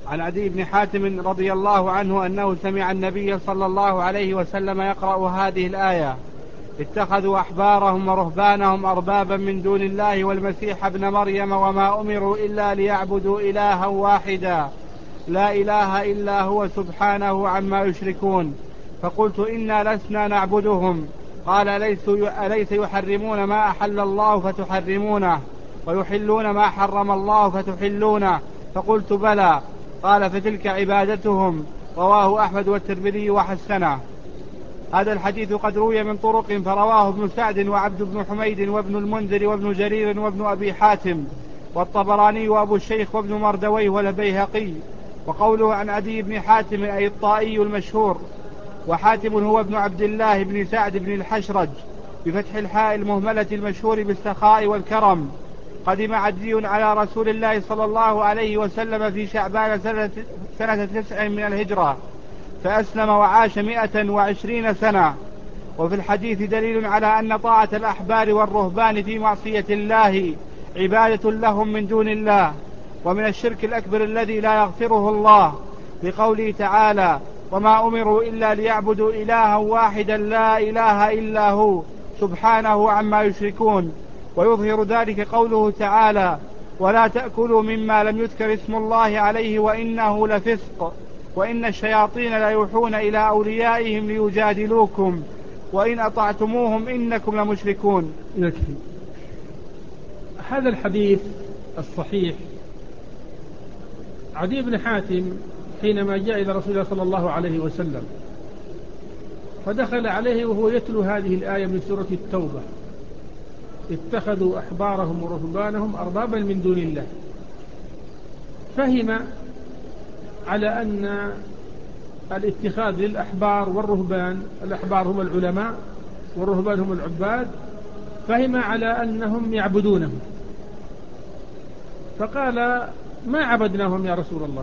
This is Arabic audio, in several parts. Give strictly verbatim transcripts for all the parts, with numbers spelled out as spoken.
عن عدي بن حاتم رضي الله عنه أنه سمع النبي صلى الله عليه وسلم يقرأ هذه الآية: اتخذوا أحبارهم ورهبانهم أربابا من دون الله والمسيح ابن مريم وما أمروا إلا ليعبدوا إلها واحدا لا إله إلا هو سبحانه عما يشركون. فقلت: إنا لسنا نعبدهم. قال: أليس يحرمون ما أحل الله فتحرمونه ويحلون ما حرم الله فتحلونه؟ فقلت: بلى. قال: فتلك عبادتهم. رواه أحمد والترمذي وحسنه. هذا الحديث قد روي من طرق، فرواه ابن سعد وعبد بن حميد وابن المنذر وابن جرير وابن أبي حاتم والطبراني وأبو الشيخ وابن مردويه والبيهقي. وقوله عن عدي بن حاتم أي الطائي المشهور، وحاتم هو ابن عبد الله بن سعد بن الحشرج بفتح الحاء المهملة المشهور بالسخاء والكرم. قدم عدي على رسول الله صلى الله عليه وسلم في شعبان سنة, سنة تسع من الهجرة، فأسلم وعاش مئة وعشرين سنة. وفي الحديث دليل على أن طاعة الأحبار والرهبان في معصية الله عبادة لهم من دون الله، ومن الشرك الأكبر الذي لا يغفره الله، بقوله تعالى: وما أمروا إلا ليعبدوا إلها واحدا لا إله إلا هو سبحانه عما يشركون. ويظهر ذلك قوله تعالى: ولا تأكلوا مما لم يذكر اسم الله عليه وإنه لفسق وإن الشياطين لا يوحون إلى أوليائهم ليجادلوكم وإن أطعتموهم إنكم لمشركون. يكفي. هذا الحديث الصحيح، عدي بن حاتم حينما جاء إلى رسول الله صلى الله عليه وسلم فدخل عليه وهو يتلو هذه الآية من سورة التوبة: اتخذوا أحبارهم ورهبانهم أربابا من دون الله. فهم على أن الاتخاذ للأحبار والرهبان، الأحبار هم العلماء والرهبان هم العباد، فهم على أنهم يعبدونهم، فقال: ما عبدناهم يا رسول الله،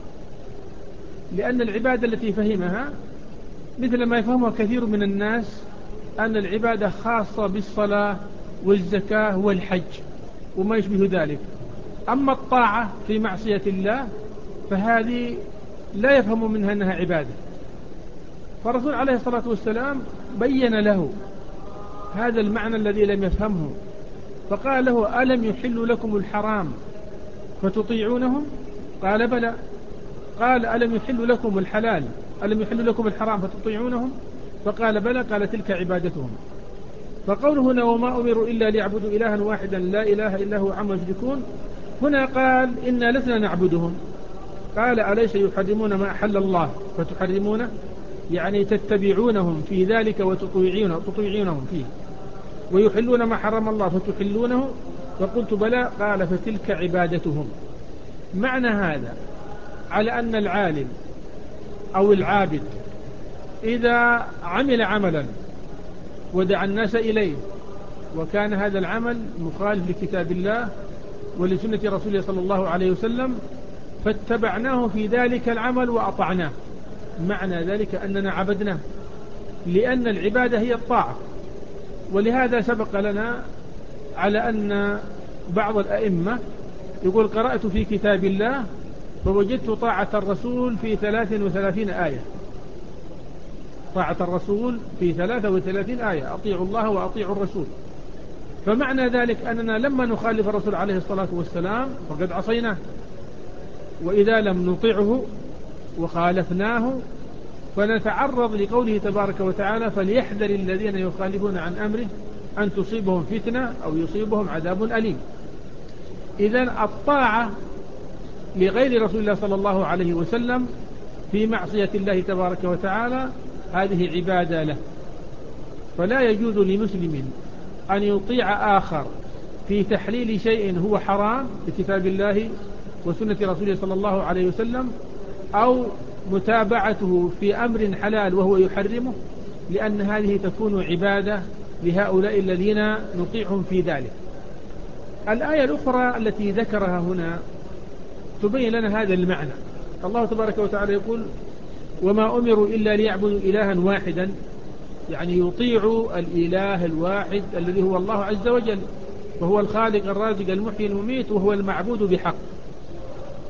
لأن العبادة التي فهمها مثل ما يفهمها كثير من الناس أن العبادة خاصة بالصلاة والزكاة والحج وما يشبه ذلك، أما الطاعة في معصية الله فهذه لا يفهم منها أنها عبادة. فالرسول عليه الصلاة والسلام بين له هذا المعنى الذي لم يفهمه، فقال له: ألم يحل لكم الحرام فتطيعونهم؟ قال: بلى. قال: ألم يحل لكم الحلال ألم يحل لكم الحرام فتطيعونهم؟ فقال: بلى. قال: تلك عبادتهم. فقوله هنا: وما أمروا إلا ليعبدوا إلها واحدا لا إله إلا هو عما يشركون، هنا قال: إنا لسنا نعبدهم. قال: أليس يحرمون ما أحل الله فتحرمونه؟ يعني تتبعونهم في ذلك وتطيعونهم فيه، ويحلون ما حرم الله فتحلونه. فقلت: بلى. قال: فتلك عبادتهم. معنى هذا على أن العالم أو العابد إذا عمل عملا ودعا الناس إليه وكان هذا العمل مخالف لكتاب الله ولسنة رسوله صلى الله عليه وسلم فاتبعناه في ذلك العمل وأطعناه، معنى ذلك أننا عبدناه، لأن العبادة هي الطاعة. ولهذا سبق لنا على أن بعض الأئمة يقول: قرأت في كتاب الله فوجدت طاعة الرسول في ثلاث وثلاثين آية. طاعة الرسول في ثلاث وثلاثين آية: أطيعوا الله وأطيعوا الرسول. فمعنى ذلك أننا لما نخالف الرسول عليه الصلاة والسلام فقد عصيناه، وإذا لم نطعه وخالفناه فنتعرض لقوله تبارك وتعالى: فليحذر الذين يخالفون عن أمره أن تصيبهم فتنة أو يصيبهم عذاب أليم. إذن الطاعة لغير رسول الله صلى الله عليه وسلم في معصية الله تبارك وتعالى هذه عبادة له، فلا يجوز لمسلم أن يطيع آخر في تحليل شيء هو حرام بكتاب الله وسنة رسوله صلى الله عليه وسلم، أو متابعته في أمر حلال وهو يحرمه، لأن هذه تكون عبادة لهؤلاء الذين نطيعهم في ذلك. الآية الأخرى التي ذكرها هنا تبين لنا هذا المعنى. الله تبارك وتعالى يقول: وما أمروا إلا ليعبدوا إلها واحدا، يعني يطيعوا الإله الواحد الذي هو الله عز وجل، وهو الخالق الرازق المحيي المميت، وهو المعبود بحق.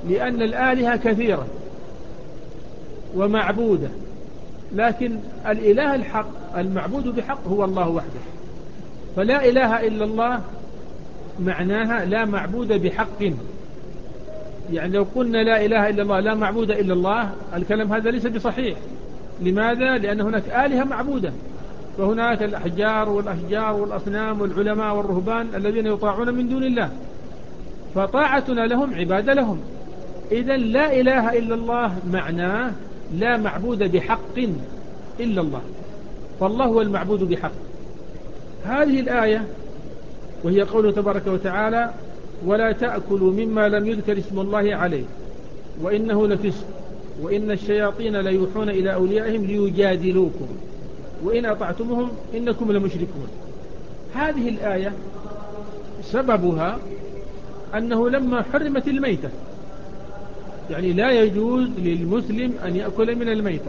لأن الآلهة كثيرة ومعبودة، لكن الإله الحق المعبود بحق هو الله وحده. فلا إله إلا الله معناها لا معبود بحق. يعني لو قلنا لا إله إلا الله لا معبود إلا الله، الكلام هذا ليس بصحيح. لماذا؟ لأن هناك آلهة معبودة، فهناك الأحجار والأشجار والأصنام والعلماء والرهبان الذين يطاعون من دون الله، فطاعتنا لهم عبادة لهم. إذن لا إله إلا الله معناه لا معبود بحق إلا الله، فالله هو المعبود بحق. هذه الآية وهي قوله تبارك وتعالى: ولا تأكلوا مما لم يذكر اسم الله عليه وإنه لفسق وإن الشياطين ليوحون إلى أوليائهم ليجادلوكم وإن أطعتموهم إنكم لمشركون. هذه الآية سببها أنه لما حرمت الميتة، يعني لا يجوز للمسلم أن يأكل من الميتة،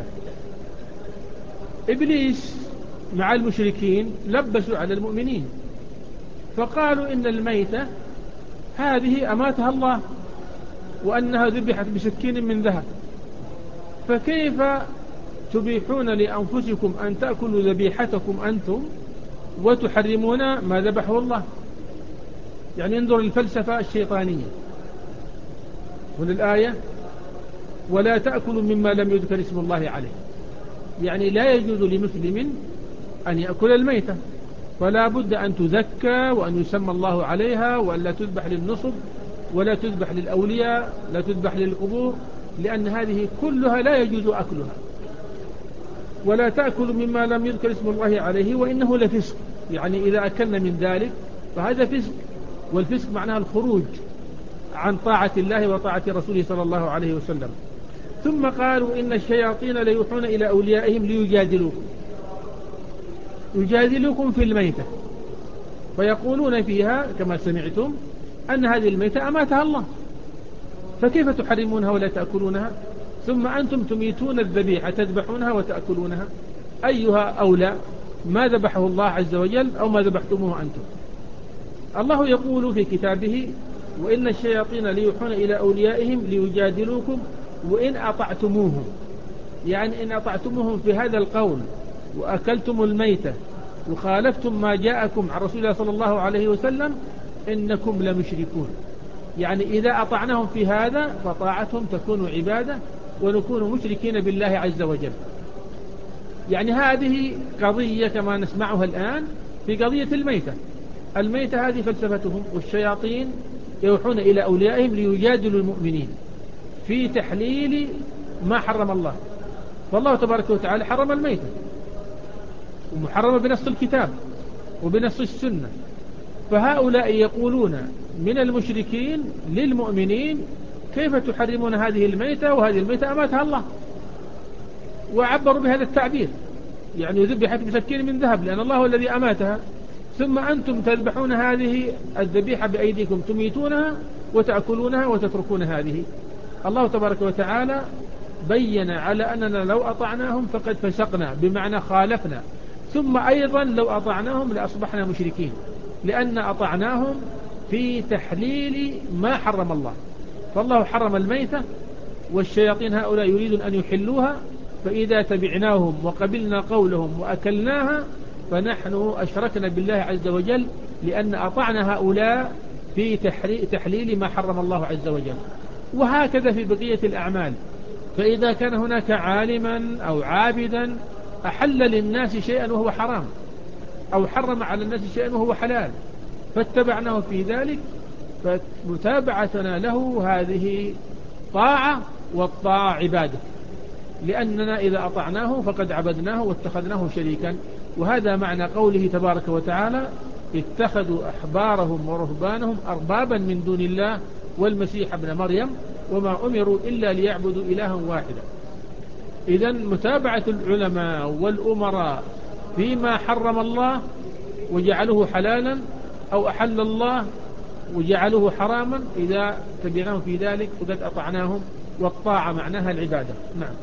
إبليس مع المشركين لبسوا على المؤمنين فقالوا إن الميتة هذه أماتها الله وأنها ذبحت بسكين من ذهب، فكيف تبيحون لأنفسكم أن تأكلوا ذبيحتكم أنتم وتحرمون ما ذبحه الله؟ يعني انظر الفلسفة الشيطانية. وللآية: ولا تأكلوا مما لم يذكر اسم الله عليه، يعني لا يجوز لمسلم أن يأكل الميتة، فلا بد أن تذكى وأن يسمى الله عليها، وأن لا تذبح للنصب ولا تذبح للأولياء، لا تذبح للقبور، لأن هذه كلها لا يجوز أكلها. ولا تأكلوا مما لم يذكر اسم الله عليه وإنه لفسق، يعني إذا أكلنا من ذلك فهذا فسق، والفسق معناها الخروج عن طاعة الله وطاعة رسوله صلى الله عليه وسلم. ثم قالوا إن الشياطين ليوحون إلى أوليائهم ليجادلوكم، يجادلوكم في الميتة، فيقولون فيها كما سمعتم أن هذه الميتة أماتها الله، فكيف تحرمونها ولا تأكلونها؟ ثم أنتم تميتون الذبيحة تذبحونها وتأكلونها، أيها أولى، ما ذبحه الله عز وجل أو ما ذبحتموه أنتم؟ الله يقول في كتابه: وإن الشياطين ليوحون إلى أوليائهم ليجادلوكم وإن أطعتموهم، يعني إن أطعتموهم في هذا القول وأكلتم الميتة وخالفتم ما جاءكم عن رسول الله صلى الله عليه وسلم إنكم لمشركون. يعني إذا أطعناهم في هذا فطاعتهم تكون عبادة ونكون مشركين بالله عز وجل. يعني هذه قضية كما نسمعها الآن في قضية الميتة. الميتة هذه فلسفتهم، والشياطين يوحون إلى أوليائهم ليجادلوا المؤمنين في تحليل ما حرم الله. فالله تبارك وتعالى حرم الميتة ومحرمة بنص الكتاب وبنص السنة، فهؤلاء يقولون من المشركين للمؤمنين: كيف تحرمون هذه الميتة وهذه الميتة أماتها الله؟ وعبروا بهذا التعبير، يعني ذبحت بسكين من ذهب لأن الله هو الذي أماتها، ثم أنتم تذبحون هذه الذبيحة بأيديكم، تميتونها وتأكلونها وتتركون هذه. الله تبارك وتعالى بين على أننا لو أطعناهم فقد فسقنا، بمعنى خالفنا، ثم أيضا لو أطعناهم لأصبحنا مشركين، لأن أطعناهم في تحليل ما حرم الله. فالله حرم الميتة، والشياطين هؤلاء يريدون أن يحلوها، فإذا تبعناهم وقبلنا قولهم وأكلناها فنحن أشركنا بالله عز وجل، لأن أطعنا هؤلاء في تحليل ما حرم الله عز وجل. وهكذا في بقية الأعمال، فإذا كان هناك عالما أو عابدا أحل للناس شيئا وهو حرام، أو حرم على الناس شيئا وهو حلال، فاتبعناه في ذلك، فمتابعتنا له هذه طاعة، والطاعة عبادة، لأننا إذا أطعناه فقد عبدناه واتخذناه شريكا. وهذا معنى قوله تبارك وتعالى: اتخذوا أحبارهم ورهبانهم أربابا من دون الله والمسيح ابن مريم وما أمروا إلا ليعبدوا إلها واحدا. إذن متابعة العلماء والأمراء فيما حرم الله وجعلوه حلالا، أو أحل الله وجعلوه حراما، إذا تبعناهم في ذلك فقد أطعناهم، والطاعة معناها العبادة. نعم.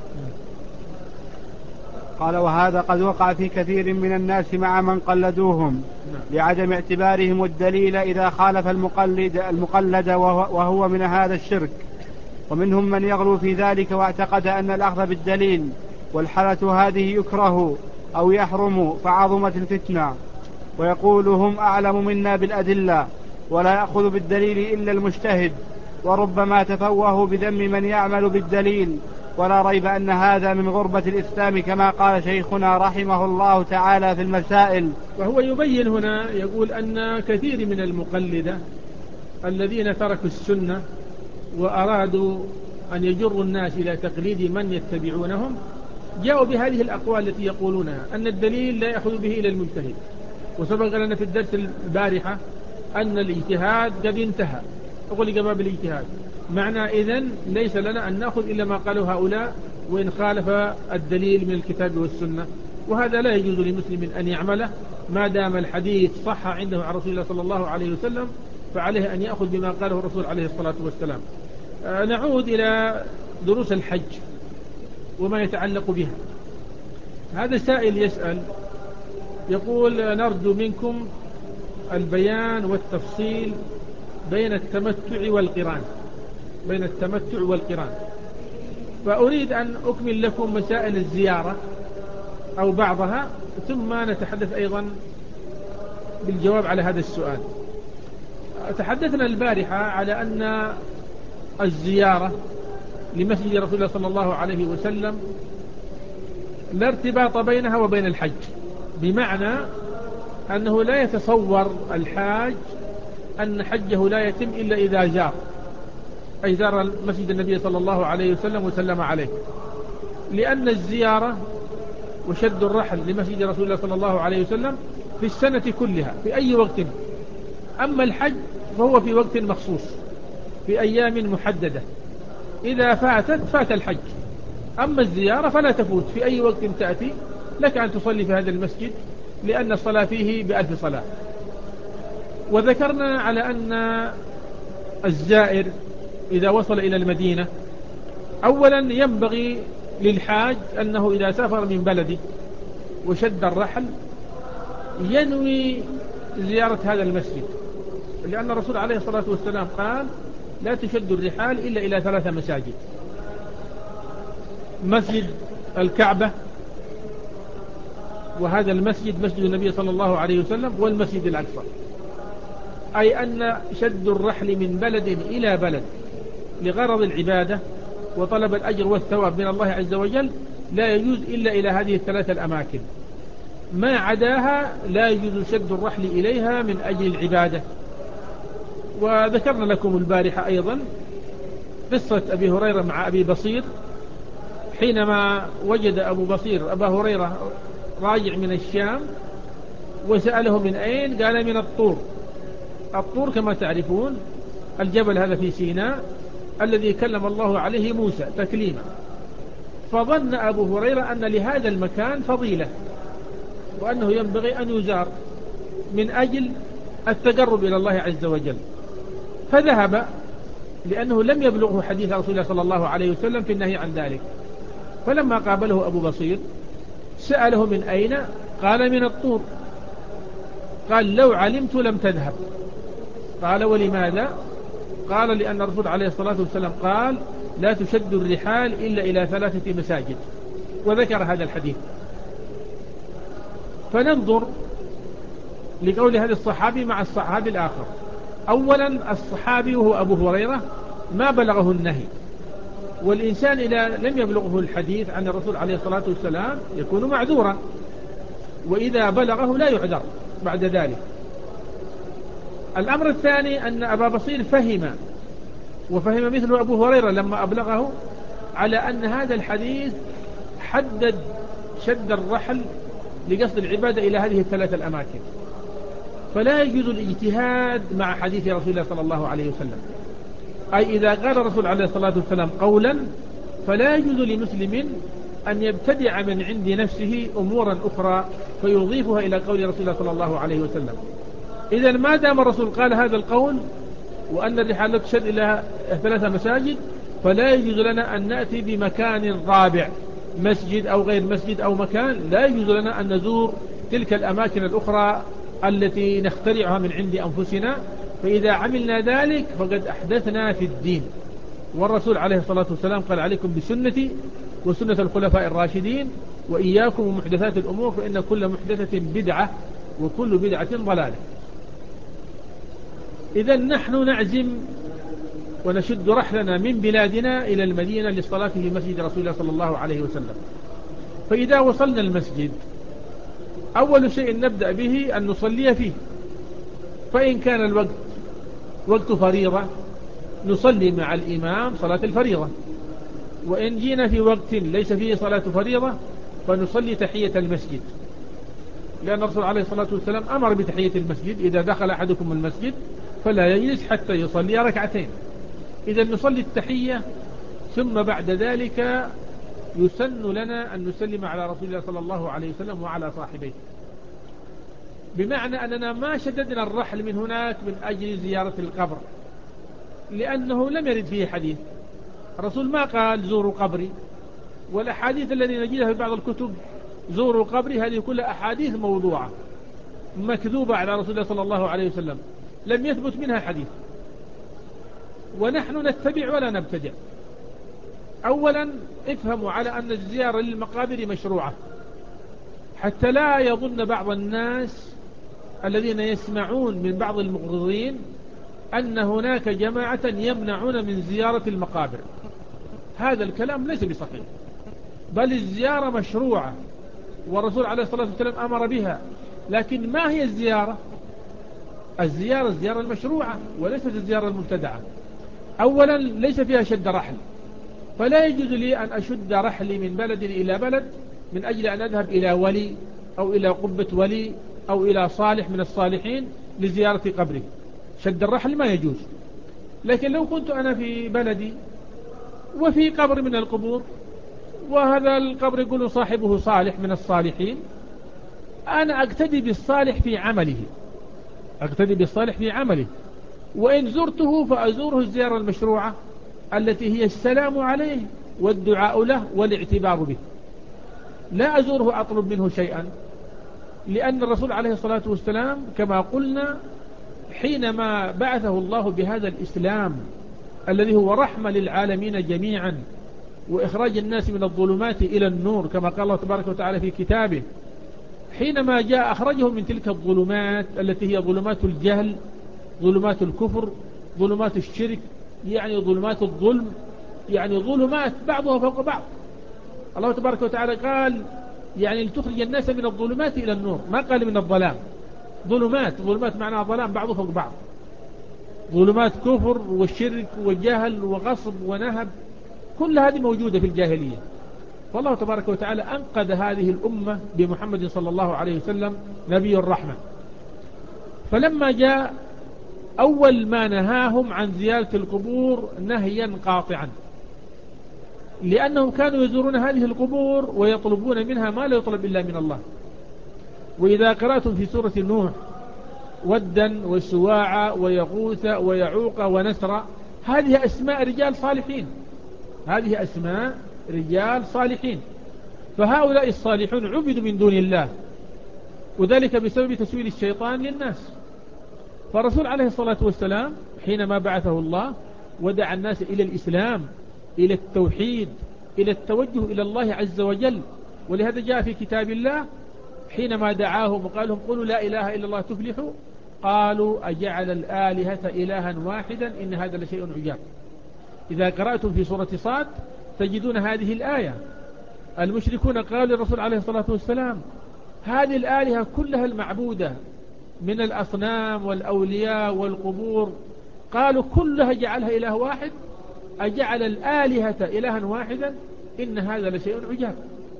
قال: وهذا قد وقع في كثير من الناس مع من قلدوهم، لعدم اعتبارهم الدليل إذا خالف المقلد, المقلد وهو من هذا الشرك، ومنهم من يغلو في ذلك واعتقد أن الأخذ بالدليل والحالة هذه يكره أو يحرم فعظمت الفتنة، ويقول هم أعلم منا بالأدلة ولا يأخذ بالدليل إلا المجتهد، وربما تفوه بذم من يعمل بالدليل، ولا ريب أن هذا من غربة الإسلام كما قال شيخنا رحمه الله تعالى في المسائل. وهو يبين هنا يقول أن كثير من المقلدة الذين تركوا السنة وأرادوا أن يجروا الناس إلى تقليد من يتبعونهم جاءوا بهذه الأقوال التي يقولونها أن الدليل لا يأخذ به إلى المجتهد. وسبق لنا في الدرس البارحة أن الاجتهاد قد انتهى، أقول قباب الاجتهاد معنى إذن ليس لنا أن نأخذ إلا ما قالوا هؤلاء وإن خالف الدليل من الكتاب والسنة، وهذا لا يجوز لمسلم أن يعمله ما دام الحديث صح عنده عن رسول الله صلى الله عليه وسلم، فعليه أن يأخذ بما قاله الرسول عليه الصلاة والسلام. آه نعود إلى دروس الحج وما يتعلق بها. هذا سائل يسأل يقول نرجو منكم البيان والتفصيل بين التمتع والقران بين التمتع والقران فأريد أن أكمل لكم مسائل الزيارة أو بعضها ثم نتحدث أيضا بالجواب على هذا السؤال. تحدثنا البارحة على أن الزيارة لمسجد رسول الله صلى الله عليه وسلم لا ارتباط بينها وبين الحج، بمعنى أنه لا يتصور الحاج أن حجه لا يتم إلا إذا زار أي زار مسجد النبي صلى الله عليه وسلم وسلم عليه، لأن الزيارة وشد الرحل لمسجد رسول الله صلى الله عليه وسلم في السنة كلها في أي وقت، أما الحج فهو في وقت مخصوص في أيام محددة، إذا فاتت فات الحج. أما الزيارة فلا تفوت في أي وقت تأتي لك أن تصلي في هذا المسجد لأن الصلاة فيه بألف صلاة. وذكرنا على أن الزائر إذا وصل إلى المدينة أولا ينبغي للحاج أنه إذا سافر من بلده وشد الرحل ينوي زيارة هذا المسجد، لأن الرسول عليه الصلاة والسلام قال لا تشد الرحال إلا إلى ثلاثة مساجد: مسجد الكعبة، وهذا المسجد مسجد النبي صلى الله عليه وسلم، والمسجد الأقصى. أي أن شد الرحل من بلد إلى بلد لغرض العبادة وطلب الأجر والثواب من الله عز وجل لا يجوز إلا إلى هذه الثلاثة الأماكن، ما عداها لا يجوز شد الرحل إليها من أجل العبادة. وذكرنا لكم البارحة أيضا قصة أبي هريرة مع أبي بصير، حينما وجد أبو بصير أبا هريرة راجع من الشام وسأله من أين؟ قال من الطور. الطور كما تعرفون الجبل هذا في سيناء الذي كلم الله عليه موسى تكليما، فظن أبو هريرة أن لهذا المكان فضيلة وأنه ينبغي أن يزار من أجل التقرب إلى الله عز وجل، فذهب لأنه لم يبلغه حديث رسول الله صلى الله عليه وسلم في النهي عن ذلك. فلما قابله أبو بصير سأله من أين؟ قال من الطور. قال لو علمت لم تذهب. قال ولماذا؟ قال لأن الرسول عليه الصلاة والسلام قال لا تشد الرحال إلا إلى ثلاثة مساجد، وذكر هذا الحديث. فننظر لقول هذا الصحابي مع الصحابي الآخر. أولا الصحابي وهو أبو هريرة ما بلغه النهي، والإنسان إذا لم يبلغه الحديث عن الرسول عليه الصلاة والسلام يكون معذورا، وإذا بلغه لا يعذر بعد ذلك. الأمر الثاني أن أبا بصير فهم وفهم مثل أبو هريرة لما أبلغه على أن هذا الحديث حدد شد الرحل لقصد العبادة إلى هذه الثلاثة الأماكن، فلا يجوز الاجتهاد مع حديث رسول الله صلى الله عليه وسلم. أي إذا قال الرسول عليه الصلاة والسلام قولا فلا يجوز لمسلم أن يبتدع من عند نفسه أمورا أخرى فيضيفها إلى قول رسول الله صلى الله عليه وسلم. إذا ما دام الرسول قال هذا القول وأن الرحال لا تشد إلى ثلاثة مساجد فلا يجوز لنا أن نأتي بمكان رابع، مسجد أو غير مسجد أو مكان، لا يجوز لنا أن نزور تلك الأماكن الأخرى التي نخترعها من عند أنفسنا، فإذا عملنا ذلك فقد أحدثنا في الدين. والرسول عليه الصلاة والسلام قال عليكم بسنتي وسنة الخلفاء الراشدين وإياكم ومحدثات الأمور فإن كل محدثة بدعة وكل بدعة ضلالة. إذا نحن نعزم ونشد رحلنا من بلادنا إلى المدينة للصلاة في مسجد رسول الله صلى الله عليه وسلم. فإذا وصلنا المسجد أول شيء نبدأ به أن نصلي فيه، فإن كان الوقت وقت فريضة نصلي مع الإمام صلاة الفريضة، وإن جينا في وقت ليس فيه صلاة فريضة فنصلي تحية المسجد، لأن الرسول عليه الصلاة والسلام أمر بتحية المسجد، إذا دخل أحدكم المسجد فلا يجلس حتى يصلي ركعتين. إذا نصلي التحية، ثم بعد ذلك يسن لنا أن نسلم على رسول الله صلى الله عليه وسلم وعلى صاحبيه، بمعنى أننا ما شددنا الرحل من هناك من أجل زيارة القبر، لأنه لم يرد فيه حديث. الرسول ما قال زوروا قبري، والأحاديث التي نجدها في بعض الكتب زوروا قبري هذه كلها أحاديث موضوعة مكذوبة على رسول الله صلى الله عليه وسلم، لم يثبت منها حديث، ونحن نتبع ولا نبتدع. أولا افهموا على أن الزيارة للمقابر مشروعة، حتى لا يظن بعض الناس الذين يسمعون من بعض المغرضين أن هناك جماعة يمنعون من زيارة المقابر. هذا الكلام ليس بصحيح، بل الزيارة مشروعة والرسول عليه الصلاة والسلام أمر بها. لكن ما هي الزيارة؟ الزيارة الزيارة المشروعة وليست الزيارة المبتدعة. أولا ليس فيها شد رحل، فلا يجوز لي أن أشد رحلي من بلد إلى بلد من أجل أن أذهب إلى ولي أو إلى قبة ولي أو إلى صالح من الصالحين لزيارة قبره. شد الرحل ما يجوز. لكن لو كنت أنا في بلدي وفي قبر من القبور، وهذا القبر يقول صاحبه صالح من الصالحين، أنا أقتدي بالصالح في عمله، أقتدي بالصالح في عمله، وإن زرته فأزوره الزيارة المشروعة التي هي السلام عليه والدعاء له والاعتبار به، لا أزوره أطلب منه شيئا. لأن الرسول عليه الصلاة والسلام كما قلنا حينما بعثه الله بهذا الإسلام الذي هو رحمة للعالمين جميعا وإخراج الناس من الظلمات إلى النور، كما قال الله تبارك وتعالى في كتابه، حينما جاء أخرجهم من تلك الظلمات التي هي ظلمات الجهل، ظلمات الكفر، ظلمات الشرك، يعني ظلمات الظلم، يعني ظلمات بعضها فوق بعض. الله تبارك وتعالى قال يعني لتخرج الناس من الظلمات إلى النور، ما قال من الظلام. ظلمات، ظلمات معناها ظلام بعضه فوق بعض، ظلمات كفر والشرك وجهل وغصب ونهب، كل هذه موجودة في الجاهلية. فالله تبارك وتعالى أنقذ هذه الأمة بمحمد صلى الله عليه وسلم نبي الرحمة. فلما جاء أول ما نهاهم عن زيارة القبور نهيا قاطعا، لأنهم كانوا يزورون هذه القبور ويطلبون منها ما لا يطلب إلا من الله. وإذا قرأتم في سورة نوح ودا وسواع ويغوث ويعوق ونسر، هذه أسماء رجال صالحين، هذه أسماء رجال صالحين، فهؤلاء الصالحون عبدوا من دون الله، وذلك بسبب تسويل الشيطان للناس. فالرسول عليه الصلاة والسلام حينما بعثه الله ودعا الناس إلى الإسلام، إلى التوحيد، إلى التوجه إلى الله عز وجل. ولهذا جاء في كتاب الله حينما دعاهم وقال لهم قولوا لا إله إلا الله تفلحوا، قالوا أجعل الآلهة إلها واحدا إن هذا لشيء عجاب. إذا قرأتم في سورة صاد تجدون هذه الآية. المشركون قالوا للرسول عليه الصلاة والسلام هذه الآلهة كلها المعبودة من الأصنام والأولياء والقبور، قالوا كلها جعلها إله واحد، أجعل الآلهة إلها واحدا إن هذا لشيء عجاب.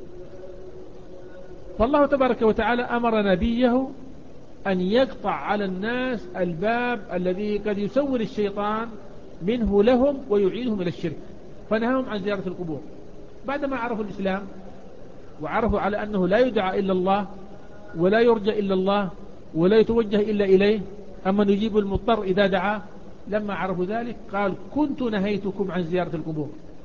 فالله تبارك وتعالى أمر نبيه أن يقطع على الناس الباب الذي قد يسول الشيطان منه لهم ويعيدهم إلى الشرك، فنهاهم عن زيارة القبور. بعدما عرفوا الإسلام وعرفوا على أنه لا يدعى إلا الله ولا يرجى إلا الله ولا يتوجه إلا إليه، أما نجيب المضطر إذا دعاه، لما عرفوا ذلك قال كنت نهيتكم عن زيارة القبور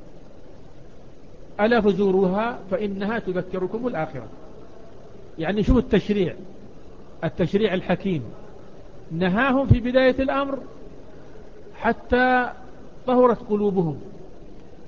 ألا فزوروها فإنها تذكركم الآخرة. يعني شوف التشريع، التشريع الحكيم، نهاهم في بداية الأمر حتى طهرت قلوبهم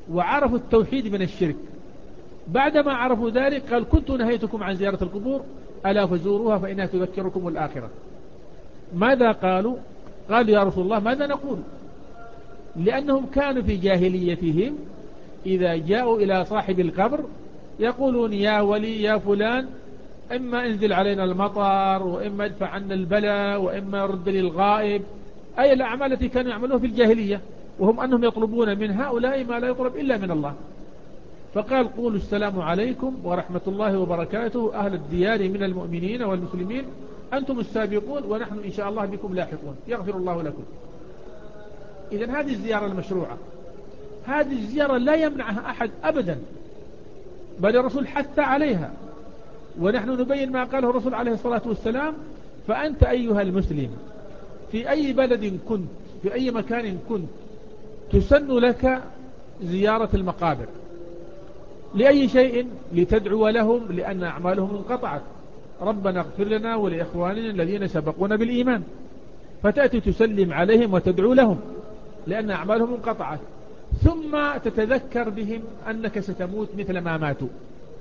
وعرفوا التوحيد من الشرك. بعدما عرفوا ذلك قال كنت نهيتكم عن زيارة القبور ألا فزوروها فإنها تذكركم الآخرة. ماذا قالوا؟ قالوا يا رسول الله ماذا نقول؟ لأنهم كانوا في جاهليتهم إذا جاءوا إلى صاحب القبر يقولون يا ولي يا فلان إما انزل علينا المطر وإما ادفع عنا البلاء وإما رد للغائب، أي الأعمال التي كانوا يعملوها في الجاهلية، وهم أنهم يطلبون من هؤلاء ما لا يطلب إلا من الله. فقال قولوا السلام عليكم ورحمة الله وبركاته أهل الديار من المؤمنين والمسلمين أنتم السابقون ونحن إن شاء الله بكم لاحقون يغفر الله لكم. إذن هذه الزيارة المشروعة، هذه الزيارة لا يمنعها أحد أبدا، بل الرسول حث عليها، ونحن نبين ما قاله الرسول عليه الصلاة والسلام. فأنت أيها المسلم في أي بلد كنت في أي مكان كنت تسن لك زيارة المقابر لأي شيء؟ لتدعو لهم لأن أعمالهم انقطعت، ربنا اغفر لنا ولإخواننا الذين سبقونا بالإيمان، فتأتي تسلم عليهم وتدعو لهم لأن أعمالهم انقطعت، ثم تتذكر بهم أنك ستموت مثل ما ماتوا.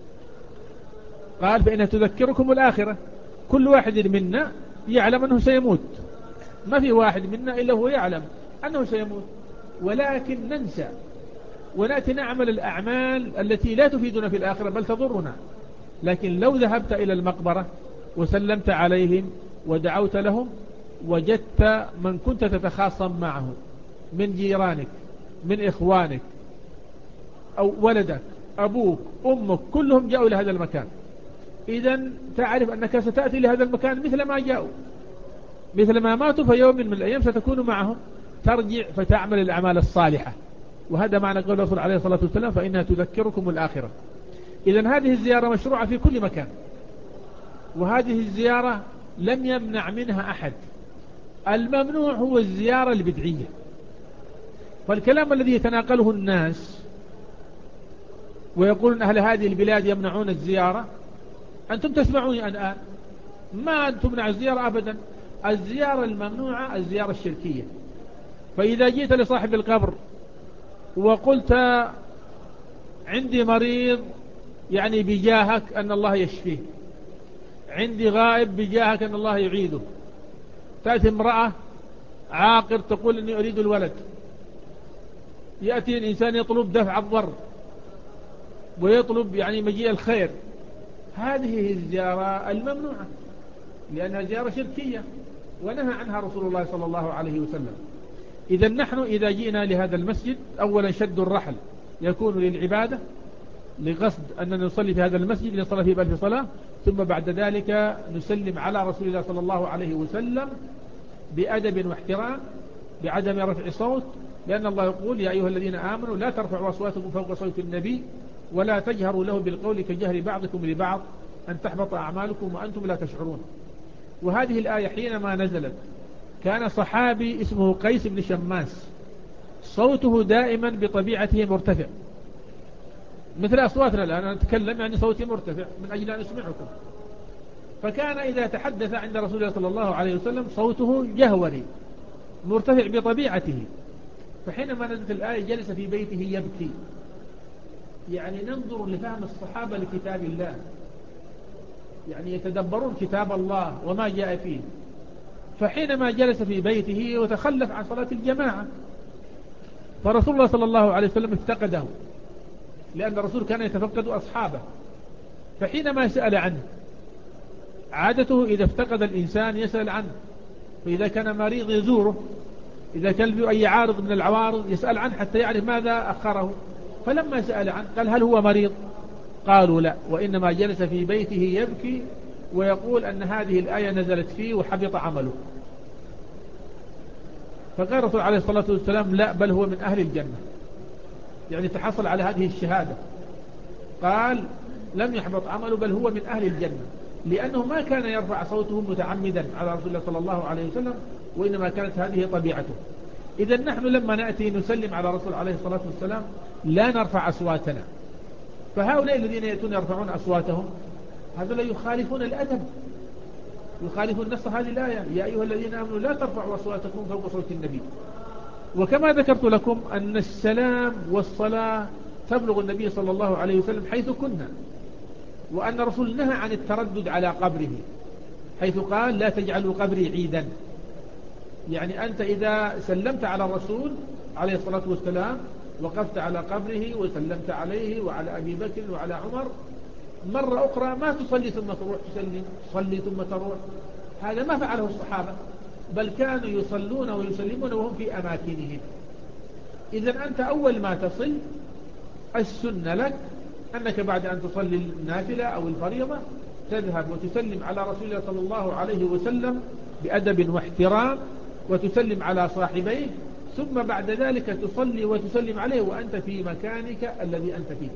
قال فإنها تذكركم الآخرة، كل واحد منا يعلم أنه سيموت، ما في واحد منا إلا هو يعلم أنه سيموت، ولكن ننسى ونأتي نعمل الأعمال التي لا تفيدنا في الآخرة بل تضرنا. لكن لو ذهبت إلى المقبرة وسلمت عليهم ودعوت لهم وجدت من كنت تتخاصم معه من جيرانك من إخوانك أو ولدك أبوك أمك كلهم جاءوا إلى هذا المكان، إذن تعرف أنك ستأتي لهذا المكان مثل ما جاءوا، مثل ما ماتوا في يوم من الأيام ستكون معهم، ترجع فتعمل الأعمال الصالحة. وهذا معنى قول الرسول عليه الصلاة والسلام فإنها تذكركم الآخرة. إذن هذه الزيارة مشروعة في كل مكان، وهذه الزيارة لم يمنع منها أحد. الممنوع هو الزيارة البدعية. فالكلام الذي يتناقله الناس ويقولون أهل هذه البلاد يمنعون الزيارة، أنتم تسمعوني الآن، ما تمنع الزيارة أبدا. الزيارة الممنوعة الزيارة الشركية. فإذا جئت لصاحب القبر وقلت عندي مريض يعني بجاهك أن الله يشفيه، عندي غائب بجاهك أن الله يعيده، تأتي امرأة عاقر تقول إني أريد الولد، يأتي الإنسان يطلب دفع الضر ويطلب يعني مجيء الخير، هذه الزيارة الممنوعة لأنها زيارة شركية ونهى عنها رسول الله صلى الله عليه وسلم. إذا نحن إذا جئنا لهذا المسجد أولا شد الرحل يكون للعبادة لقصد أننا نصلي في هذا المسجد لنصلي فيه بألف صلاة، ثم بعد ذلك نسلم على رسول الله صلى الله عليه وسلم بأدب واحترام بعدم رفع صوت، لأن الله يقول يا أيها الذين آمنوا لا ترفعوا أصواتكم فوق صوت النبي ولا تجهروا له بالقول كجهر بعضكم لبعض أن تحبط أعمالكم وأنتم لا تشعرون. وهذه الآية حينما نزلت كان صحابي اسمه قيس بن شماس صوته دائما بطبيعته مرتفع مثل أصواتنا الآن، أنا أتكلم يعني صوتي مرتفع من أجل أن أسمعكم. فكان إذا تحدث عند رسول الله صلى الله عليه وسلم صوته جهوري مرتفع بطبيعته. فحينما نزلت الآية جلس في بيته يبكي، يعني ننظر لفهم الصحابة لكتاب الله، يعني يتدبرون كتاب الله وما جاء فيه. فحينما جلس في بيته وتخلف عن صلاة الجماعة، فرسول الله صلى الله عليه وسلم افتقده، لأن الرسول كان يتفقد أصحابه. فحينما سأل عنه، عادته إذا افتقد الإنسان يسأل عنه، فإذا كان مريض يزوره، إذا كان له أي عارض من العوارض يسأل عنه حتى يعرف ماذا أخره. فلما سأل عنه قال هل هو مريض؟ قالوا لا، وإنما جلس في بيته يبكي ويقول أن هذه الآية نزلت فيه وحبط عمله. فقال الرسول عليه الصلاة والسلام لا، بل هو من أهل الجنة، يعني تحصل على هذه الشهادة. قال لم يحبط عمله بل هو من أهل الجنة، لأنه ما كان يرفع صوته متعمدا على رسول الله صلى الله عليه وسلم، وإنما كانت هذه طبيعته. إذا نحن لما نأتي نسلم على رسول عليه الصلاة والسلام لا نرفع أصواتنا. فهؤلاء الذين يأتون يرفعون أصواتهم هذول يخالفون الأدب، يخالفون نص هذه الآية يا أيها الذين آمنوا لا ترفعوا أصواتكم فوق صوت النبي وكما ذكرت لكم أن السلام والصلاة تبلغ النبي صلى الله عليه وسلم حيث كنا، وأن رسول نهى عن التردد على قبره حيث قال لا تجعلوا قبري عيدا. يعني أنت إذا سلمت على الرسول عليه الصلاة والسلام وقفت على قبره وسلمت عليه وعلى أبي بكر وعلى عمر مرة أخرى ما تصلي ثم تروح تسلم، تصلي ثم تروح، هذا ما فعله الصحابة، بل كانوا يصلون ويسلمون وهم في أماكنهم. إذن أنت أول ما تصل السنة لك أنك بعد أن تصلي النافلة أو الفريضة تذهب وتسلم على رسول الله صلى الله عليه وسلم بأدب واحترام وتسلم على صاحبيه، ثم بعد ذلك تصلي وتسلم عليه وأنت في مكانك الذي أنت فيه،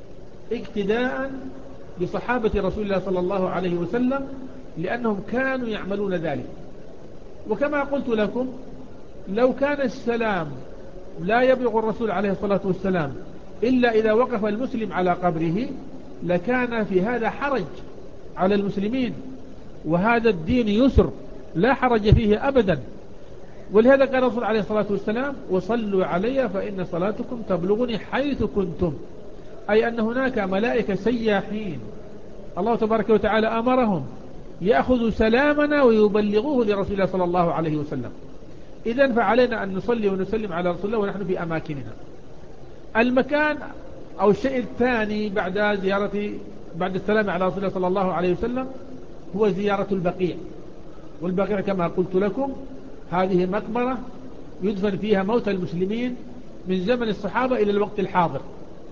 اقتداء بصحابة رسول الله صلى الله عليه وسلم، لأنهم كانوا يعملون ذلك. وكما قلت لكم لو كان السلام لا يبلغ الرسول عليه الصلاة والسلام إلا إذا وقف المسلم على قبره لكان في هذا حرج على المسلمين، وهذا الدين يسر لا حرج فيه أبدا. ولهذا قال الرسول عليه الصلاة والسلام وصلوا علي فإن صلاتكم تبلغني حيث كنتم، أي أن هناك ملائكة سياحين الله تبارك وتعالى أمرهم يأخذوا سلامنا ويبلغوه لرسول الله صلى الله عليه وسلم. إذن فعلينا أن نصلي ونسلم على رسول الله ونحن في أماكننا. المكان أو الشيء الثاني بعد زيارة بعد السلام على رسول الله صلى الله عليه وسلم هو زيارة البقيع. والبقيع كما قلت لكم هذه مقبرة يدفن فيها موتى المسلمين من زمن الصحابة إلى الوقت الحاضر.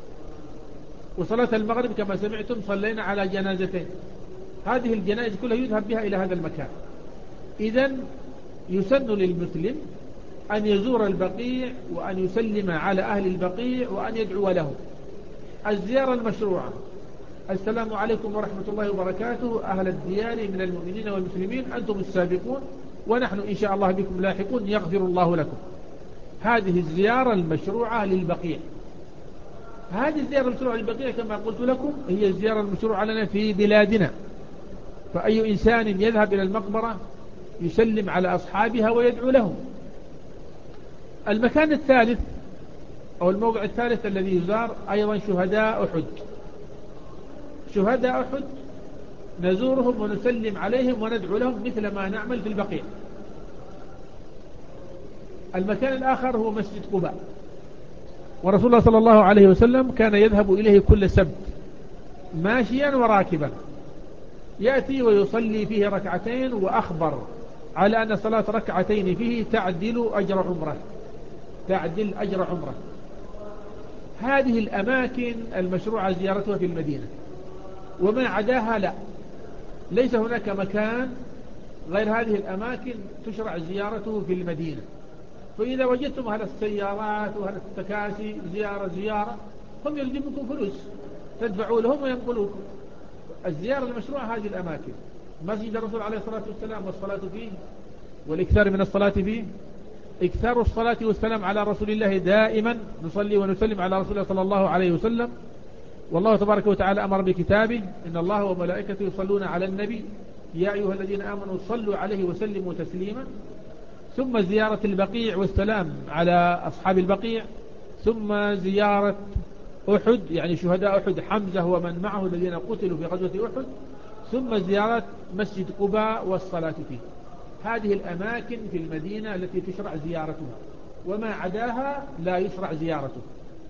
وصلاة المغرب كما سمعتم صلينا على جنازتين، هذه الجنائز كلها يذهب بها إلى هذا المكان. إذن يسن للمسلم أن يزور البقيع وأن يسلم على أهل البقيع وأن يدعو لهم. الزيارة المشروعة السلام عليكم ورحمة الله وبركاته أهل الديار من المؤمنين والمسلمين أنتم السابقون ونحن إن شاء الله بكم لاحقون يغفر الله لكم. هذه الزيارة المشروعة للبقيع. هذه الزيارة المشروعة للبقيع كما قلت لكم هي الزيارة المشروعة لنا في بلادنا، فأي إنسان يذهب إلى المقبرة يسلم على أصحابها ويدعو لهم. المكان الثالث أو الموضع الثالث الذي يزار أيضا شهداء أحد. شهداء أحد نزورهم ونسلم عليهم وندعو لهم مثل ما نعمل في البقيع. المكان الآخر هو مسجد قباء، ورسول الله صلى الله عليه وسلم كان يذهب إليه كل سبت ماشيا وراكبا، يأتي ويصلي فيه ركعتين، وأخبر على أن صلاة ركعتين فيه تعدل أجر عمره، تعدل أجر عمره. هذه الأماكن المشروع زيارتها في المدينة، وما عداها لا، ليس هناك مكان غير هذه الأماكن تشرع زيارته في المدينة. فإذا وجدتم أهل السيارات وأهل التكاسي زيارة زيارة هم يلزمكم فلوس تدفعوا لهم وينقلوكم. الزيارة المشروعة هذه الأماكن، مسجد الرسول عليه الصلاة والسلام والصلاة فيه والإكثار من الصلاة فيه، إكثار الصلاة والسلام على رسول الله دائما، نصلي ونسلم على رسول الله صلى الله عليه وسلم. والله تبارك وتعالى أمر بكتابه إن الله وملائكته يصلون على النبي يا أيها الذين آمنوا صلوا عليه وسلموا تسليما. ثم زيارة البقيع والسلام على أصحاب البقيع، ثم زيارة أحد يعني شهداء أحد حمزة ومن معه الذين قتلوا في غزوة أحد، ثم زيارة مسجد قباء والصلاة فيه. هذه الأماكن في المدينة التي تشرع زيارتها، وما عداها لا يشرع زيارته.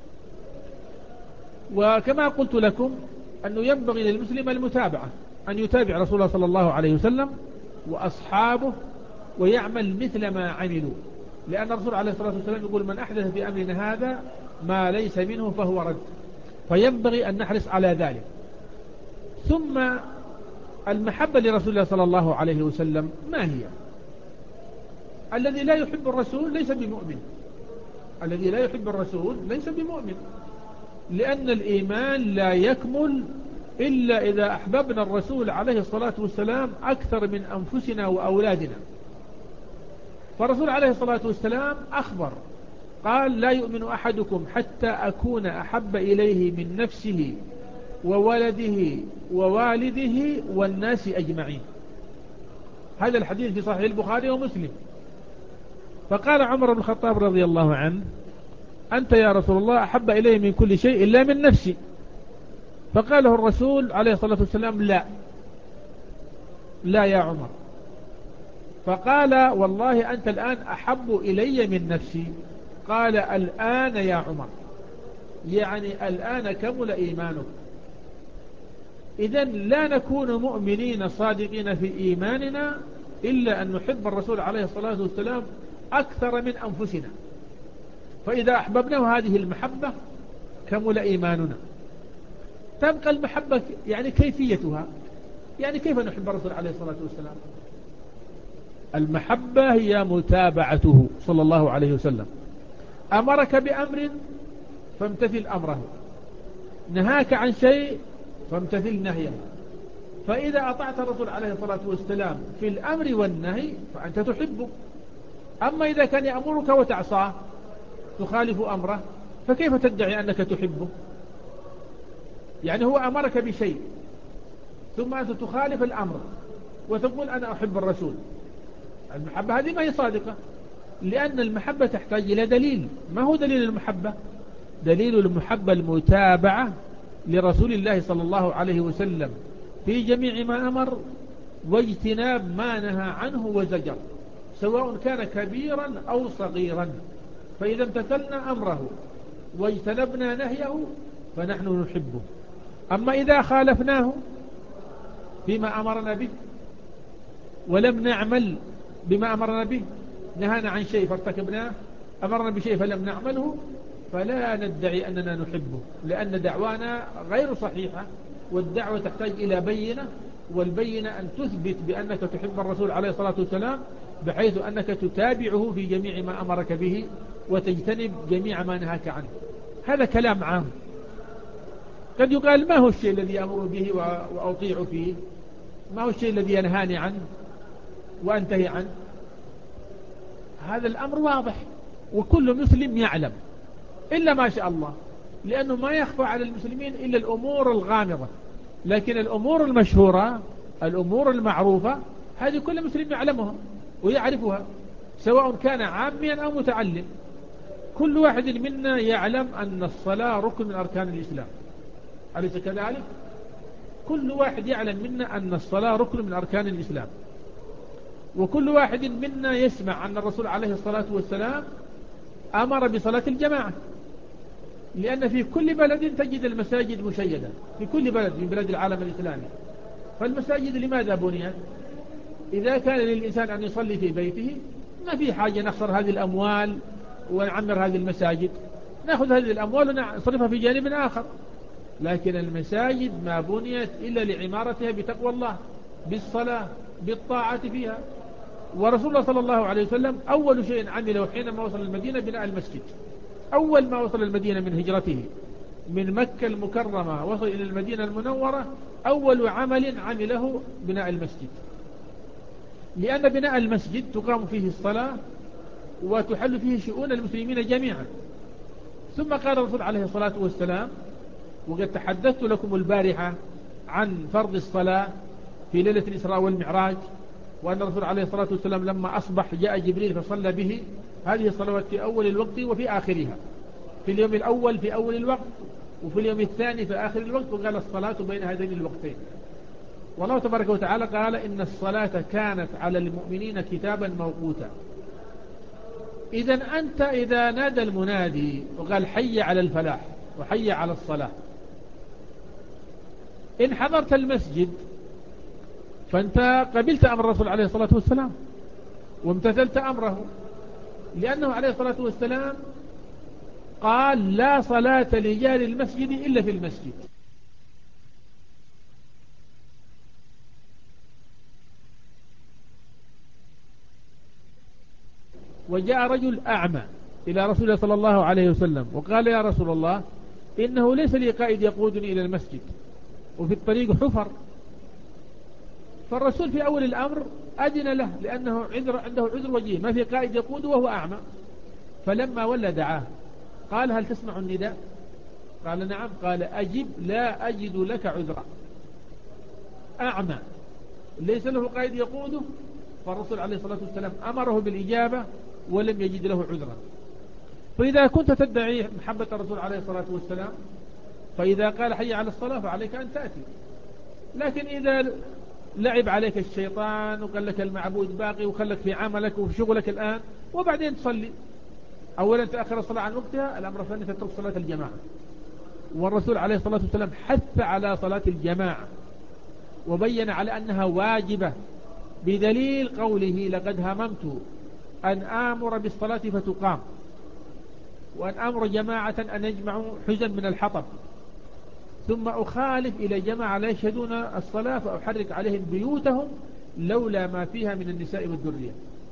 وكما قلت لكم أنه ينبغي للمسلم المتابعة، أن يتابع رسول الله صلى الله عليه وسلم وأصحابه ويعمل مثل ما عملوا، لأن الرسول عليه الصلاة والسلام يقول من أحدث في أمرنا هذا ما ليس منه فهو رد، فينبغي أن نحرص على ذلك. ثم المحبة لرسول الله صلى الله عليه وسلم ما هي؟ الذي لا يحب الرسول ليس بمؤمن، الذي لا يحب الرسول ليس بمؤمن، لأن الإيمان لا يكمل إلا إذا أحببنا الرسول عليه الصلاة والسلام أكثر من أنفسنا وأولادنا. فالرسول عليه الصلاة والسلام أخبر قال لا يؤمن أحدكم حتى أكون أحب إليه من نفسه وولده ووالده والناس أجمعين. هذا الحديث في صحيح البخاري ومسلم. فقال عمر بن الخطاب رضي الله عنه: أنت يا رسول الله أحب إلي من كل شيء إلا من نفسي. فقاله الرسول عليه الصلاة والسلام: لا لا يا عمر. فقال: والله أنت الآن أحب إلي من نفسي. قال: الآن يا عمر، يعني الآن كمل إيمانك. إذن لا نكون مؤمنين صادقين في إيماننا إلا أن نحب الرسول عليه الصلاة والسلام أكثر من أنفسنا، فإذا أحببناه هذه المحبة كمل إيماننا. تبقى المحبة يعني كيفيتها، يعني كيف نحب الرسول عليه الصلاة والسلام؟ المحبة هي متابعته صلى الله عليه وسلم. أمرك بأمر فامتثل أمره، نهاك عن شيء فامتثل نهيه. فإذا أطعت الرسول عليه الصلاة والسلام في الأمر والنهي فأنت تحبه. أما إذا كان يأمرك وتعصاه تخالف أمره فكيف تدعي أنك تحبه؟ يعني هو أمرك بشيء ثم أنت تخالف الأمر وتقول أنا أحب الرسول. المحبة هذه ما هي صادقة، لأن المحبة تحتاج إلى دليل. ما هو دليل المحبة؟ دليل المحبة المتابعة لرسول الله صلى الله عليه وسلم في جميع ما أمر واجتناب ما نهى عنه وزجر، سواء كان كبيرا أو صغيرا. فإذا امتثلنا أمره واجتنبنا نهيه فنحن نحبه. أما إذا خالفناه فيما أمرنا به ولم نعمل بما أمرنا به، نهانا عن شيء فارتكبناه، أمرنا بشيء فلم نعمله، فلا ندعي أننا نحبه، لأن دعوانا غير صحيحة. والدعوة تحتاج إلى بينة، والبينة أن تثبت بأنك تحب الرسول عليه الصلاة والسلام بحيث أنك تتابعه في جميع ما أمرك به وتجتنب جميع ما نهاك عنه. هذا كلام عام. قد يقال: ما هو الشيء الذي أمر به وأطيع فيه؟ ما هو الشيء الذي ينهاني عنه وأنتهي عنه؟ هذا الأمر واضح وكل مسلم يعلم، إلا ما شاء الله، لأنه ما يخفى على المسلمين إلا الأمور الغامضة. لكن الأمور المشهورة، الأمور المعروفة، هذه كل مسلم يعلمها ويعرفها، سواء كان عاميا أو متعلم. كل واحد منا يعلم أن الصلاة ركن من أركان الإسلام، أليس كذلك؟ كل واحد يعلم منا أن الصلاة ركن من أركان الإسلام. وكل واحد منا يسمع أن الرسول عليه الصلاة والسلام أمر بصلاة الجماعة، لأن في كل بلد تجد المساجد مشيدة، في كل بلد من بلاد العالم الإسلامي. فالمساجد لماذا بنيت؟ إذا كان للإنسان أن يصلي في بيته ما في حاجة نخسر هذه الأموال ونعمر هذه المساجد، نأخذ هذه الأموال ونصرفها في جانب آخر. لكن المساجد ما بنيت إلا لعمارتها بتقوى الله، بالصلاة، بالطاعة فيها. ورسول الله صلى الله عليه وسلم أول شيء عمله حينما وصل المدينة بناء المسجد. أول ما وصل المدينة من هجرته من مكة المكرمة وصل إلى المدينة المنورة، أول عمل عمله بناء المسجد، لأن بناء المسجد تقام فيه الصلاة وتحل فيه شؤون المسلمين جميعا. ثم قال الرسول عليه الصلاة والسلام: وقد تحدثت لكم البارحة عن فرض الصلاة في ليلة الإسراء والمعراج، وأن الرسول عليه الصلاة والسلام لما أصبح جاء جبريل فصلى به هذه الصلوات في أول الوقت وفي آخرها، في اليوم الأول في أول الوقت وفي اليوم الثاني في آخر الوقت، وقال الصلاة بين هذين الوقتين. والله تبارك وتعالى قال: إن الصلاة كانت على المؤمنين كتابا موقوتا. إذن أنت إذا نادى المنادي وقال حي على الفلاح وحي على الصلاة، إن حضرت المسجد فأنت قبلت أمر الرسول عليه الصلاة والسلام وامتثلت أمره، لأنه عليه الصلاة والسلام قال: لا صلاة لجار المسجد إلا في المسجد. وجاء رجل أعمى إلى رسول الله صلى الله عليه وسلم وقال: يا رسول الله، إنه ليس لي قائد يقودني إلى المسجد وفي الطريق حفر. فالرسول في أول الأمر أذن له، لأنه عذر عنده عذر وجيه، ما في قائد يقود وهو أعمى. فلما ولى دعاه قال: هل تسمع النداء؟ قال: نعم. قال: أجب، لا أجد لك عذرا. أعمى ليس له قائد يقوده، فالرسول عليه الصلاة والسلام أمره بالإجابة ولم يجد له عذرا. فإذا كنت تدعي محبة الرسول عليه الصلاة والسلام، فإذا قال حي على الصلاة فعليك أن تأتي. لكن إذا لعب عليك الشيطان وقال لك المعبود باقي وخلك في عملك وفي شغلك الآن وبعدين تصلي، أولا تأخر الصلاة عن وقتها، الأمر الثاني تترك صلاة الجماعة. والرسول عليه الصلاة والسلام حث على صلاة الجماعة وبين على أنها واجبة بدليل قوله لقد هممت أن آمر بالصلاة فتقام وأن أمر جماعة أن يجمعوا حزن من الحطب ثم أخالف إلى جماعة لا يشهدون الصلاة فأحرك عليهم بيوتهم لولا ما فيها من النساء والذرية.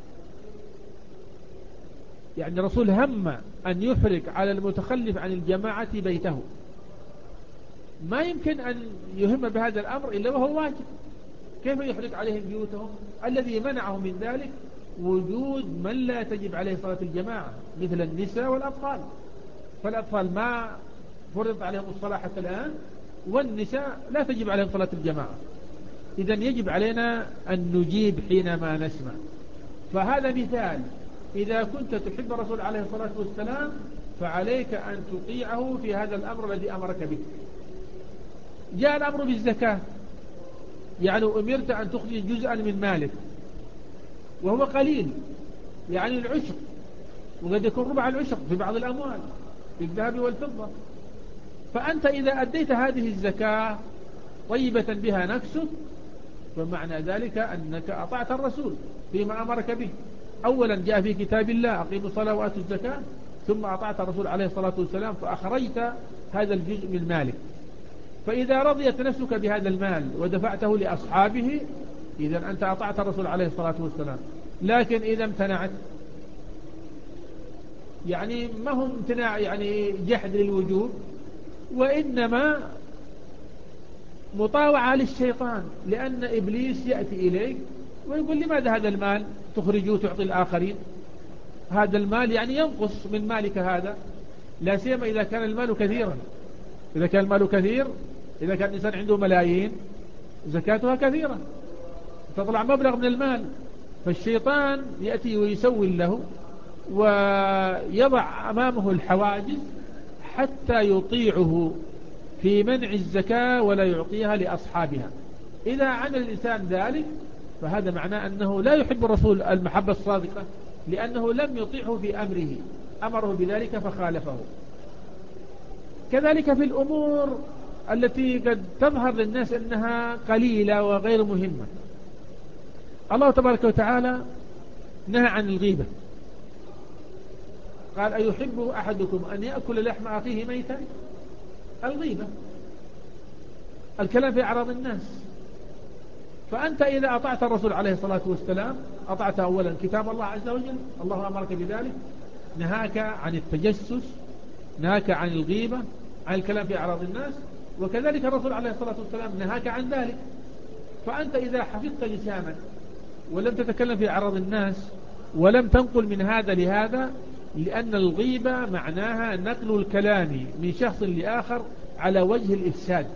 يعني الرسول هم أن يحرك على المتخلف عن الجماعة بيته، ما يمكن أن يهم بهذا الأمر إلا وهو واجب. كيف يحرك عليهم بيوتهم؟ الذي منعه من ذلك وجود من لا تجب عليه صلاة الجماعة مثل النساء والأطفال، فالأطفال ما فرض عليهم الصلاة حتى الآن، والنساء لا تجب عليهم صلاة الجماعة. إذن يجب علينا أن نجيب حينما نسمع. فهذا مثال، إذا كنت تحب الرسول عليه الصلاة والسلام فعليك أن تطيعه في هذا الأمر الذي أمرك به. جاء الأمر بالزكاة، يعني أمرت أن تخرج جزءا من مالك وهو قليل، يعني العشر، وقد يكون ربع العشر في بعض الأموال في الذهب والفضة. فأنت إذا أديت هذه الزكاة طيبة بها نفسك فمعنى ذلك أنك أطعت الرسول فيما أمرك به. أولا جاء في كتاب الله أقيموا الصلاة وآتوا الزكاة، ثم أطعت الرسول عليه الصلاة والسلام فأخرجت هذا الجزء من مالك. فإذا رضيت نفسك بهذا المال ودفعته لأصحابه إذا أنت أطعت الرسول عليه الصلاة والسلام. لكن إذا امتنعت، يعني ما هو امتناع يعني جحد للوجوب، وإنما مطاوعة للشيطان، لأن إبليس يأتي إليك ويقول لماذا هذا المال تخرجه وتعطي الآخرين؟ هذا المال يعني ينقص من مالك هذا، لا سيما إذا كان المال كثيرا. إذا كان المال كثير، إذا كان الإنسان عنده ملايين زكاتها كثيرة تطلع مبلغ من المال، فالشيطان يأتي ويسوي له ويضع أمامه الحواجز حتى يطيعه في منع الزكاة ولا يعطيها لأصحابها. إذا عمل الإنسان ذلك فهذا معناه أنه لا يحب الرسول المحبة الصادقة، لأنه لم يطيعه في أمره، أمره بذلك فخالفه. كذلك في الأمور التي قد تظهر للناس أنها قليلة وغير مهمة. الله تبارك وتعالى نهى عن الغيبة، قال أيحب أحدكم أن يأكل لحم أخيه ميتا؟ الغيبة الكلام في أعراض الناس. فأنت إذا أطعت الرسول عليه الصلاة والسلام أطعت أولا كتاب الله عز وجل، الله أمرك بذلك، نهاك عن التجسس، نهاك عن الغيبة، عن الكلام في أعراض الناس، وكذلك الرسول عليه الصلاة والسلام نهاك عن ذلك. فأنت إذا حفظت لسانك ولم تتكلم في أعراض الناس ولم تنقل من هذا لهذا، لأن الغيبة معناها نقل الكلام من شخص لآخر على وجه الإفساد.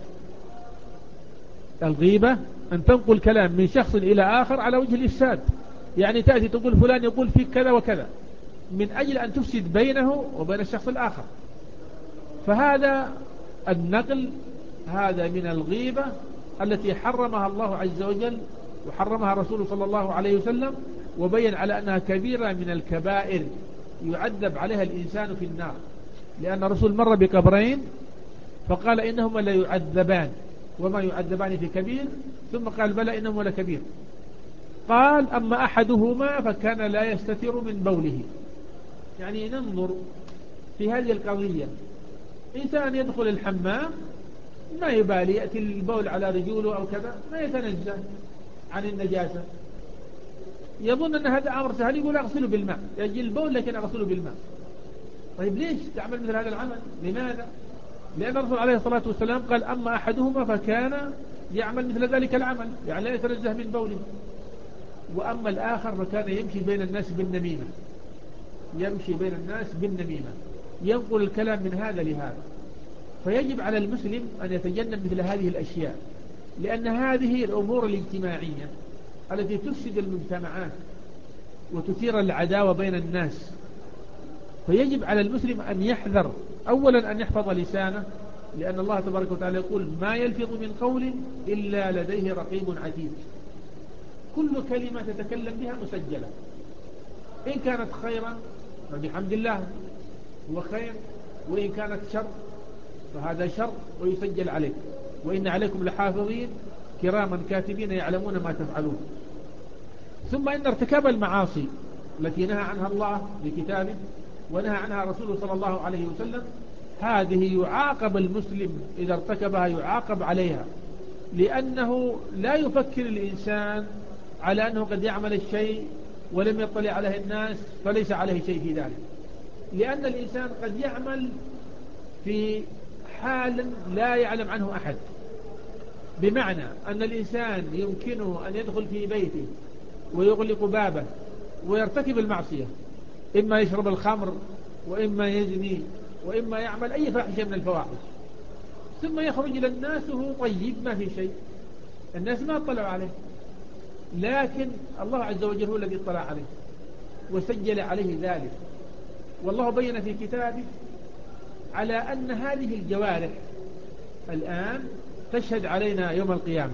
الغيبة أن تنقل كلام من شخص إلى آخر على وجه الإفساد، يعني تأتي تقول فلان يقول فيك كذا وكذا من أجل أن تفسد بينه وبين الشخص الآخر. فهذا النقل هذا من الغيبة التي حرمها الله عز وجل وحرمها رسوله صلى الله عليه وسلم، وبين على أنها كبيرة من الكبائر يعذب عليها الإنسان في النار. لأن الرسول مر بقبرين فقال إنهما لا يعذبان وما يعذبان في كبير، ثم قال بلى إنهما لكبير. قال أما أحدهما فكان لا يستتر من بوله. يعني ننظر في هذه القضية، إنسان يدخل الحمام ما يبالي، يأتي البول على رجوله أو كذا ما يتنزه عن النجاسة، يظن أن هذا أمر سهل، يقول أغسله بالماء، يجي البول لكن أغسله بالماء. طيب ليش تعمل مثل هذا العمل؟ لماذا؟ لأن الرسول عليه الصلاة والسلام قال أما أحدهما فكان يعمل مثل ذلك العمل، يعني لا يتنزه من بوله. وأما الآخر فكان يمشي بين الناس بالنميمة، يمشي بين الناس بالنميمة، ينقل الكلام من هذا لهذا. فيجب على المسلم أن يتجنب مثل هذه الأشياء، لأن هذه الأمور الاجتماعية التي تفسد المجتمعات وتثير العداوة بين الناس. فيجب على المسلم أن يحذر، أولا أن يحفظ لسانه، لأن الله تبارك وتعالى يقول ما يلفظ من قول إلا لديه رقيب عتيد. كل كلمة تتكلم بها مسجلة، إن كانت خيرا فبحمد الله هو خير، وإن كانت شر فهذا شر ويسجل عليك. وإن عليكم لحافظين كراما كاتبين يعلمون ما تفعلون. ثم إن ارتكاب المعاصي التي نهى عنها الله بكتابه ونهى عنها رسوله صلى الله عليه وسلم، هذه يعاقب المسلم إذا ارتكبها، يعاقب عليها، لأنه لا يفكر الإنسان على أنه قد يعمل الشيء ولم يطلع عليه الناس فليس عليه شيء في ذلك، لأن الإنسان قد يعمل في حال لا يعلم عنه أحد. بمعنى أن الإنسان يمكنه أن يدخل في بيته ويغلق بابه ويرتكب المعصية، إما يشرب الخمر وإما يزني وإما يعمل أي فاحشة من الفواحش، ثم يخرج إلى الناس وهو طيب ما في شيء، الناس ما اطلعوا عليه، لكن الله عز وجل هو الذي اطلع عليه وسجل عليه ذلك. والله بين في كتابه على أن هذه الجوارح الآن تشهد علينا يوم القيامة،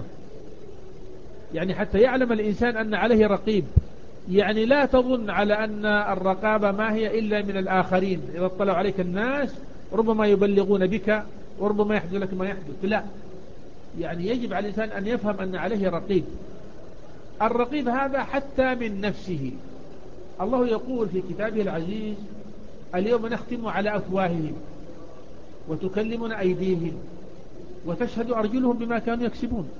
يعني حتى يعلم الإنسان أن عليه رقيب. يعني لا تظن على أن الرقابة ما هي إلا من الآخرين، إذا اطلعوا عليك الناس ربما يبلغون بك وربما يحدث لك ما يحدث، لا، يعني يجب على الإنسان أن يفهم أن عليه رقيب. الرقيب هذا حتى من نفسه. الله يقول في كتابه العزيز اليوم نختم على أفواههم وتكلمنا أيديهم وتشهد أرجلهم بما كانوا يكسبون.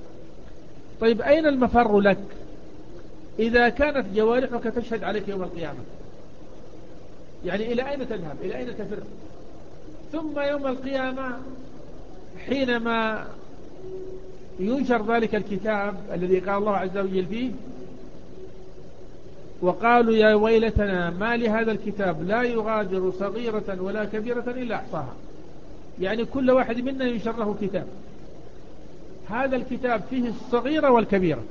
طيب أين المفر لك إذا كانت جوارحك تشهد عليك يوم القيامة؟ يعني إلى أين تذهب؟ إلى أين تفر؟ ثم يوم القيامة حينما ينشر ذلك الكتاب الذي قال الله عز وجل فيه وقالوا يا ويلتنا ما لهذا الكتاب لا يغادر صغيرة ولا كبيرة إلا أحصاها، يعني كل واحد منا ينشر له كتاب، هذا الكتاب فيه الصغيرة والكبيرة.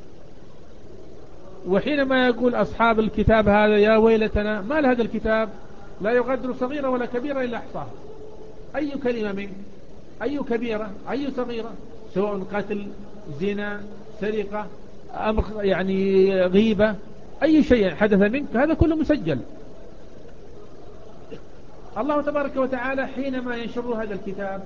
وحينما يقول أصحاب الكتاب هذا يا ويلتنا ما لهذا الكتاب لا يغادر صغيرة ولا كبيرة إلا أحصاها، أي كلمة منه، أي كبيرة، أي صغيرة، سواء قتل، زنا، سرقة، أمر يعني غيبة، أي شيء حدث منك هذا كله مسجل. الله تبارك وتعالى حينما ينشر هذا الكتاب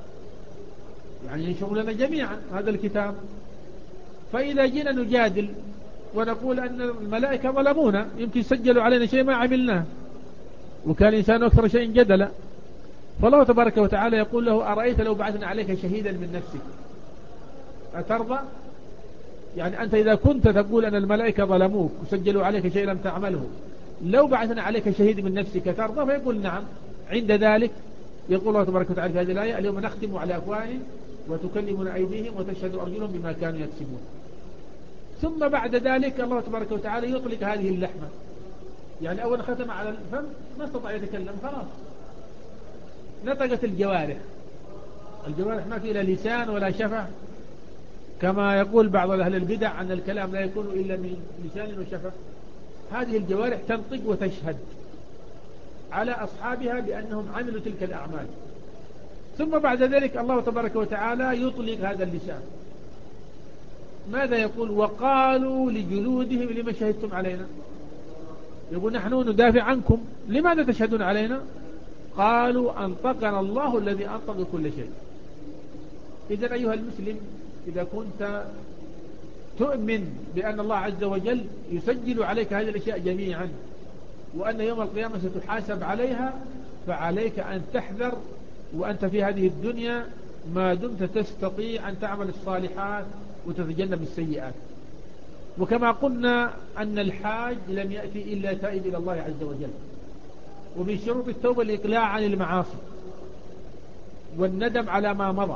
يعني ينشر لنا جميعا هذا الكتاب، فإذا جينا نجادل ونقول أن الملائكة ظلمونا يمكن سجلوا علينا شيء ما عملناه وكان الإنسان أكثر شيء جدلا، فالله تبارك وتعالى يقول له أرأيت لو بعثنا عليك شهيدا من نفسك أترضى؟ يعني أنت إذا كنت تقول أن الملائكة ظلموك وسجلوا عليك شيء لم تعمله، لو بعثنا عليك شهيد من نفسك ترضى؟ فيقول نعم. عند ذلك يقول الله تبارك وتعالى في هذه الآية اليوم نختم على أفواههم وتكلمنا أيديهم وتشهد أرجلهم بما كانوا يكسبون. ثم بعد ذلك الله تبارك وتعالى يطلق هذه اللحمة، يعني أول ختم على الفم ما استطاع يتكلم خلاص نطقت الجوارح. الجوارح ما في لا لسان ولا شفة، كما يقول بعض أهل البدع أن الكلام لا يكون إلا من لسان وشفة. هذه الجوارح تنطق وتشهد على أصحابها بأنهم عملوا تلك الأعمال. ثم بعد ذلك الله تبارك وتعالى يطلق هذا اللسان، ماذا يقول؟ وقالوا لجلودهم لما شهدتم علينا؟ يقول نحن ندافع عنكم، لماذا تشهدون علينا؟ قالوا أنطقنا الله الذي أنطق كل شيء. إذن أيها المسلم إذا كنت تؤمن بأن الله عز وجل يسجل عليك هذه الأشياء جميعا وأن يوم القيامة ستحاسب عليها، فعليك أن تحذر وأنت في هذه الدنيا ما دمت تستطيع أن تعمل الصالحات وتتجنب السيئات. وكما قلنا أن الحاج لم يأتي إلا تائب إلى الله عز وجل، ومن شروط التوبة الإقلاع عن المعاصي والندم على ما مضى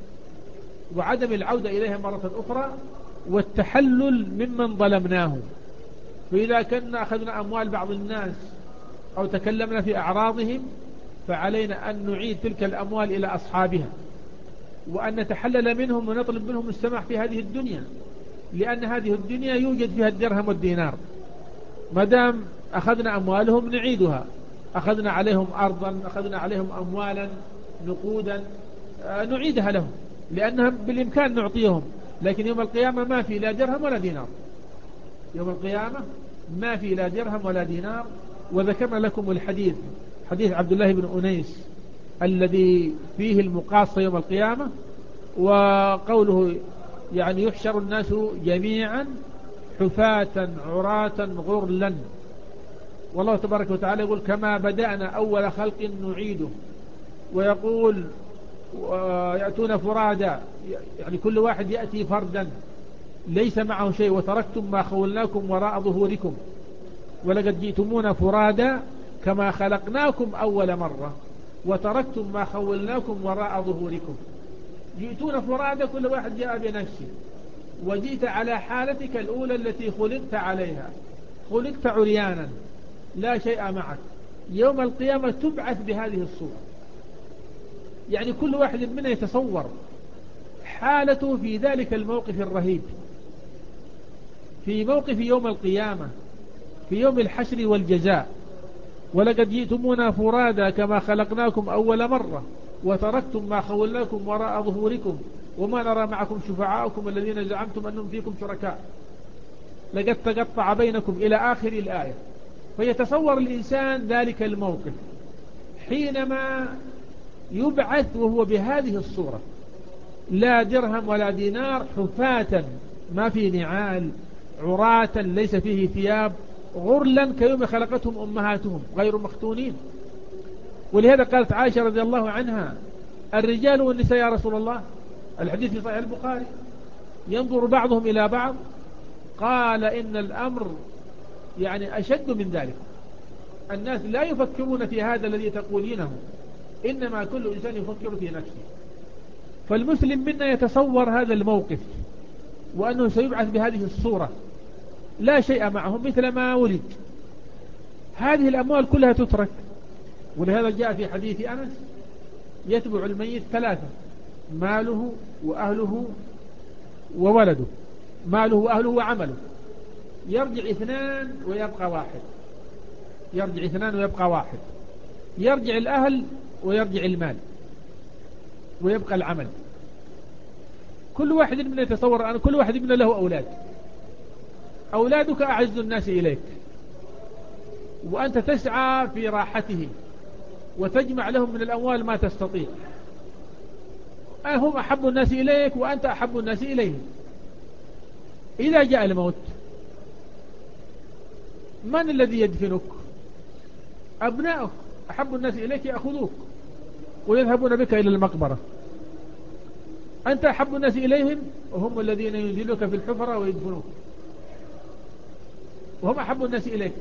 وعدم العودة إليها مرة أخرى والتحلل ممن ظلمناهم. فإذا كنا أخذنا أموال بعض الناس أو تكلمنا في أعراضهم فعلينا أن نعيد تلك الأموال إلى أصحابها وأن نتحلل منهم ونطلب منهم السماح في هذه الدنيا، لأن هذه الدنيا يوجد فيها الدرهم والدينار، ما دام أخذنا أموالهم نعيدها، أخذنا عليهم أرضا، أخذنا عليهم أموالا نقودا، نعيدها لهم، لأنها بالإمكان نعطيهم. لكن يوم القيامة ما في لا درهم ولا دينار، يوم القيامة ما في لا درهم ولا دينار. وذكرنا لكم الحديث، حديث عبد الله بن أنيس الذي فيه المقاصة يوم القيامة، وقوله يعني يحشر الناس جميعا حفاة عراة غرلا، والله تبارك وتعالى يقول كما بدأنا أول خلق نعيده، ويقول يأتون فرادا، يعني كل واحد يأتي فردا ليس معه شيء، وتركتم ما خولناكم وراء ظهوركم ولقد جئتمونا فرادا كما خلقناكم أول مرة وتركتم ما خولناكم وراء ظهوركم. جئتون فرادا، كل واحد جاء بنفسه، وجئت على حالتك الأولى التي خلقت عليها، خلقت عريانا لا شيء معك. يوم القيامة تبعث بهذه الصورة، يعني كل واحد منا يتصور حالته في ذلك الموقف الرهيب، في موقف يوم القيامة، في يوم الحشر والجزاء. ولقد جئتمونا فرادا كما خلقناكم أول مرة وتركتم ما خولناكم وراء ظهوركم وما نرى معكم شفعاءكم الذين زعمتم أنهم فيكم شركاء، لقد تقطع بينكم إلى آخر الآية. فيتصور الإنسان ذلك الموقف حينما يبعث وهو بهذه الصورة، لا درهم ولا دينار، حفاة ما في نعال، عراة ليس فيه ثياب، غرلا كيوم خلقتهم أمهاتهم غير مختونين. ولهذا قالت عائشة رضي الله عنها الرجال والنساء يا رسول الله، الحديث في صحيح البخاري، ينظر بعضهم إلى بعض، قال إن الأمر يعني أشد من ذلك، الناس لا يفكرون في هذا الذي تقولينه، إنما كل إنسان يفكر في نفسه. فالمسلم منا يتصور هذا الموقف، وأنه سيبعث بهذه الصورة لا شيء معهم مثل ما ولد، هذه الأموال كلها تترك. ولهذا جاء في حديث أنس يتبع الميت ثلاثة: ماله وأهله وولده، ماله وأهله وعمله، يرجع اثنان ويبقى واحد، يرجع اثنان ويبقى واحد، يرجع الأهل ويرجع المال ويبقى العمل. كل واحد منا يتصور أن كل واحد منا له أولاد، أولادك أعز الناس إليك، وأنت تسعى في راحتهم وتجمع لهم من الأموال ما تستطيع، هم أحب الناس إليك وأنت أحب الناس إليهم. إذا جاء الموت من الذي يدفنك؟ أبنائك أحب الناس إليك يأخذوك ويذهبون بك إلى المقبرة، أنت أحب الناس إليهم وهم الذين ينزلوك في الحفرة ويدفنوك، وهم أحب الناس إليك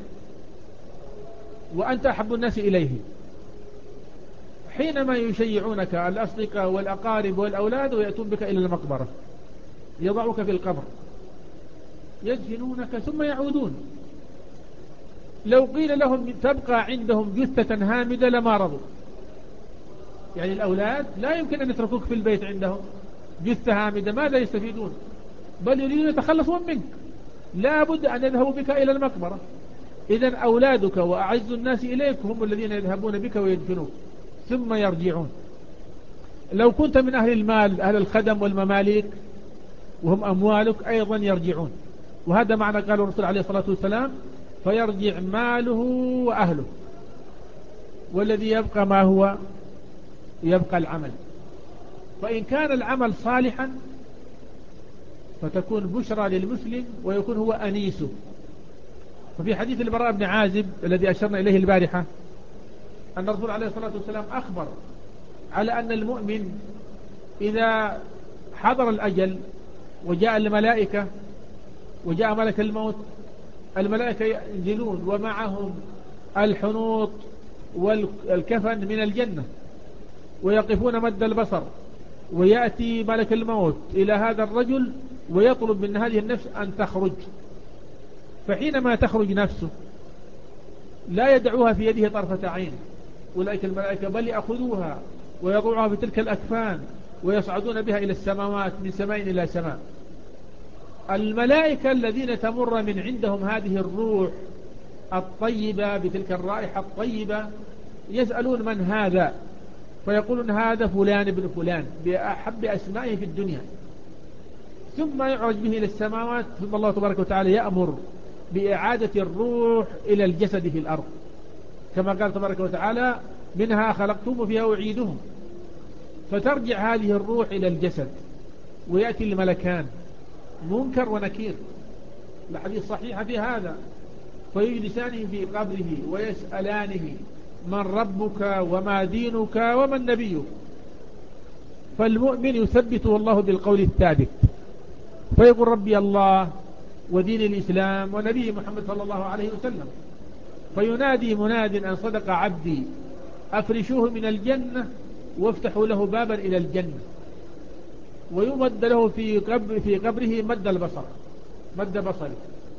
وأنت أحب الناس إليهم. حينما يشيعونك الأصدقاء والأقارب والأولاد ويأتون بك إلى المقبرة، يضعوك في القبر، يدفنونك ثم يعودون. لو قيل لهم تبقى عندهم جثة هامدة لما رضوا، يعني الأولاد لا يمكن أن يتركوك في البيت عندهم جثة هامدة، ماذا يستفيدون؟ بل يريدون يتخلصون منك، لا بد أن يذهبوا بك إلى المقبرة. إذن أولادك وأعز الناس إليك هم الذين يذهبون بك ويدفنوك ثم يرجعون. لو كنت من أهل المال، أهل الخدم والمماليك وهم أموالك أيضا يرجعون. وهذا معنى قال الرسول عليه الصلاة والسلام فيرجع ماله وأهله، والذي يبقى ما هو؟ يبقى العمل. فإن كان العمل صالحا فتكون بشرى للمسلم ويكون هو أنيسه. وفي حديث البراء بن عازب الذي أشرنا إليه البارحة أن الرسول عليه الصلاة والسلام أخبر على أن المؤمن إذا حضر الأجل وجاء الملائكة وجاء ملك الموت، الملائكة ينزلون ومعهم الحنوط والكفن من الجنة ويقفون مد البصر، ويأتي ملك الموت إلى هذا الرجل ويطلب من هذه النفس أن تخرج. فحينما تخرج نفسه لا يدعوها في يده طرفة عين أولئك الملائكة، بل يأخذوها ويضعوها في تلك الأكفان ويصعدون بها إلى السماوات من سماء إلى سماء. الملائكة الذين تمر من عندهم هذه الروح الطيبة بتلك الرائحة الطيبة، يسألون من هذا، فيقولون هذا فلان ابن فلان بأحب أسمائه في الدنيا. ثم يعرج به إلى السماوات، ثم الله تبارك وتعالى يأمر بإعادة الروح إلى الجسد في الأرض، كما قال تبارك وتعالى منها خلقتم وفيها أعيدهم. فترجع هذه الروح إلى الجسد، ويأتي الملكان منكر ونكير، الحديث صحيح في هذا، فيجلسانه في قبره ويسألانه من ربك وما دينك ومن نبيك. فالمؤمن يثبته الله بالقول الثابت، فيقول ربي الله ودين الإسلام ونبي محمد صلى الله عليه وسلم. فينادي مناد أن صدق عبدي أفرشوه من الجنة وافتحوا له بابا إلى الجنة، ويمد له في قبر في قبره مد البصر مد بصره.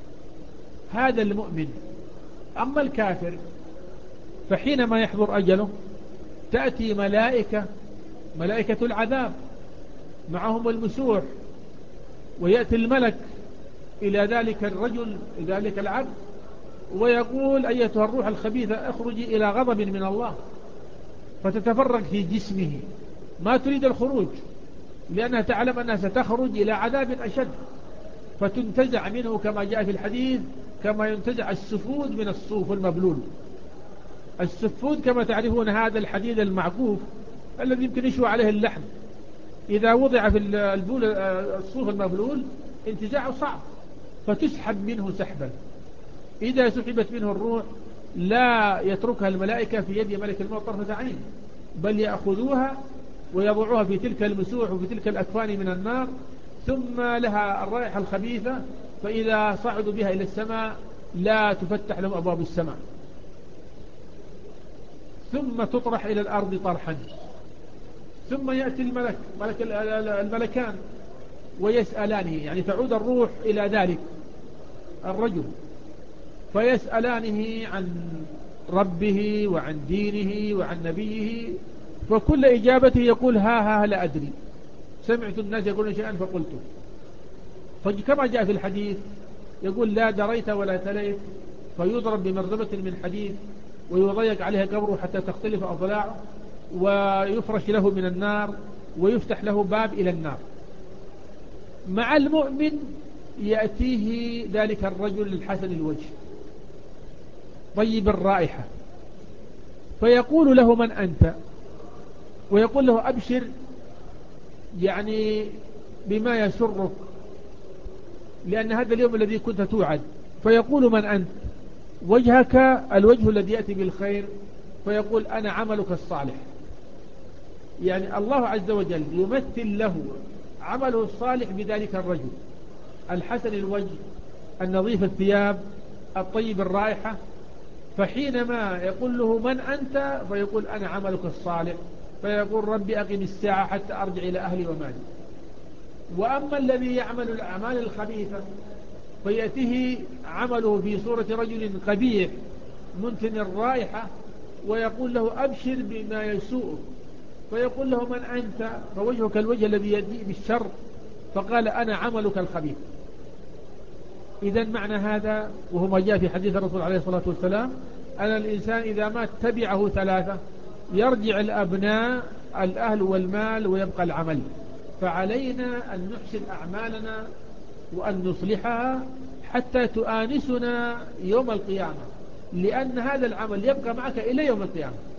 هذا المؤمن. أما الكافر فحينما يحضر أجله تأتي ملائكة ملائكة العذاب معهم المسوح، ويأتي الملك إلى ذلك الرجل إلى ذلك العبد ويقول أيتها الروح الخبيثة اخرجي إلى غضب من الله، فتتفرق في جسمه ما تريد الخروج، لأنها تعلم أنها ستخرج إلى عذاب أشد، فتنتزع منه كما جاء في الحديث كما ينتزع السفود من الصوف المبلول. السفود كما تعرفون هذا الحديد المعكوف الذي يمكن يشوى عليه اللحم، إذا وضع في البول الصوف المبلول انتزاعه صعب، فتسحب منه سحبا. إذا سحبت منه الروح لا يتركها الملائكة في يد ملك الموت طرفة عين، بل يأخذوها ويضعوها في تلك المسوح وفي تلك الأكفان من النار، ثم لها الرائحة الخبيثة، فإذا صعدوا بها إلى السماء لا تفتح لهم أبواب السماء، ثم تطرح إلى الأرض طرحا. ثم يأتي الملك ملك الملكان ويسألانه، يعني تعود الروح إلى ذلك الرجل، فيسألانه عن ربه وعن دينه وعن نبيه، فكل إجابته يقول ها ها لا أدري، سمعت الناس يقولون شيئا فقلته. فكما جاء في الحديث يقول لا دريت ولا تليت، فيضرب بمرزبة من حديد ويضيق عليها قبره حتى تختلف أضلاعه، ويفرش له من النار ويفتح له باب إلى النار. مع المؤمن يأتيه ذلك الرجل الحسن الوجه طيب الرائحة، فيقول له من أنت، ويقول له أبشر يعني بما يسرك، لأن هذا اليوم الذي كنت توعد. فيقول من أنت، وجهك الوجه الذي يأتي بالخير، فيقول أنا عملك الصالح. يعني الله عز وجل يمثل له عمله الصالح بذلك الرجل الحسن الوجه النظيف الثياب الطيب الرائحة. فحينما يقول له من أنت، فيقول أنا عملك الصالح، فيقول ربي أقم الساعة حتى أرجع إلى أهلي ومالي. وأما الذي يعمل الأعمال الخبيثة فيأتيه عمله في صورة رجل قبيح منتن الرائحة، ويقول له أبشر بما يسوء، فيقول له من أنت، فوجهك الوجه الذي يدي بالشر، فقال أنا عملك الخبيث. إذا معنى هذا وهو ما جاء في حديث الرسول عليه الصلاة والسلام أن الإنسان إذا مات تبعه ثلاثة، يرجع الأبناء الأهل والمال ويبقى العمل. فعلينا أن نحسن أعمالنا وأن نصلحها حتى تؤانسنا يوم القيامة، لأن هذا العمل يبقى معك إلى يوم القيامة.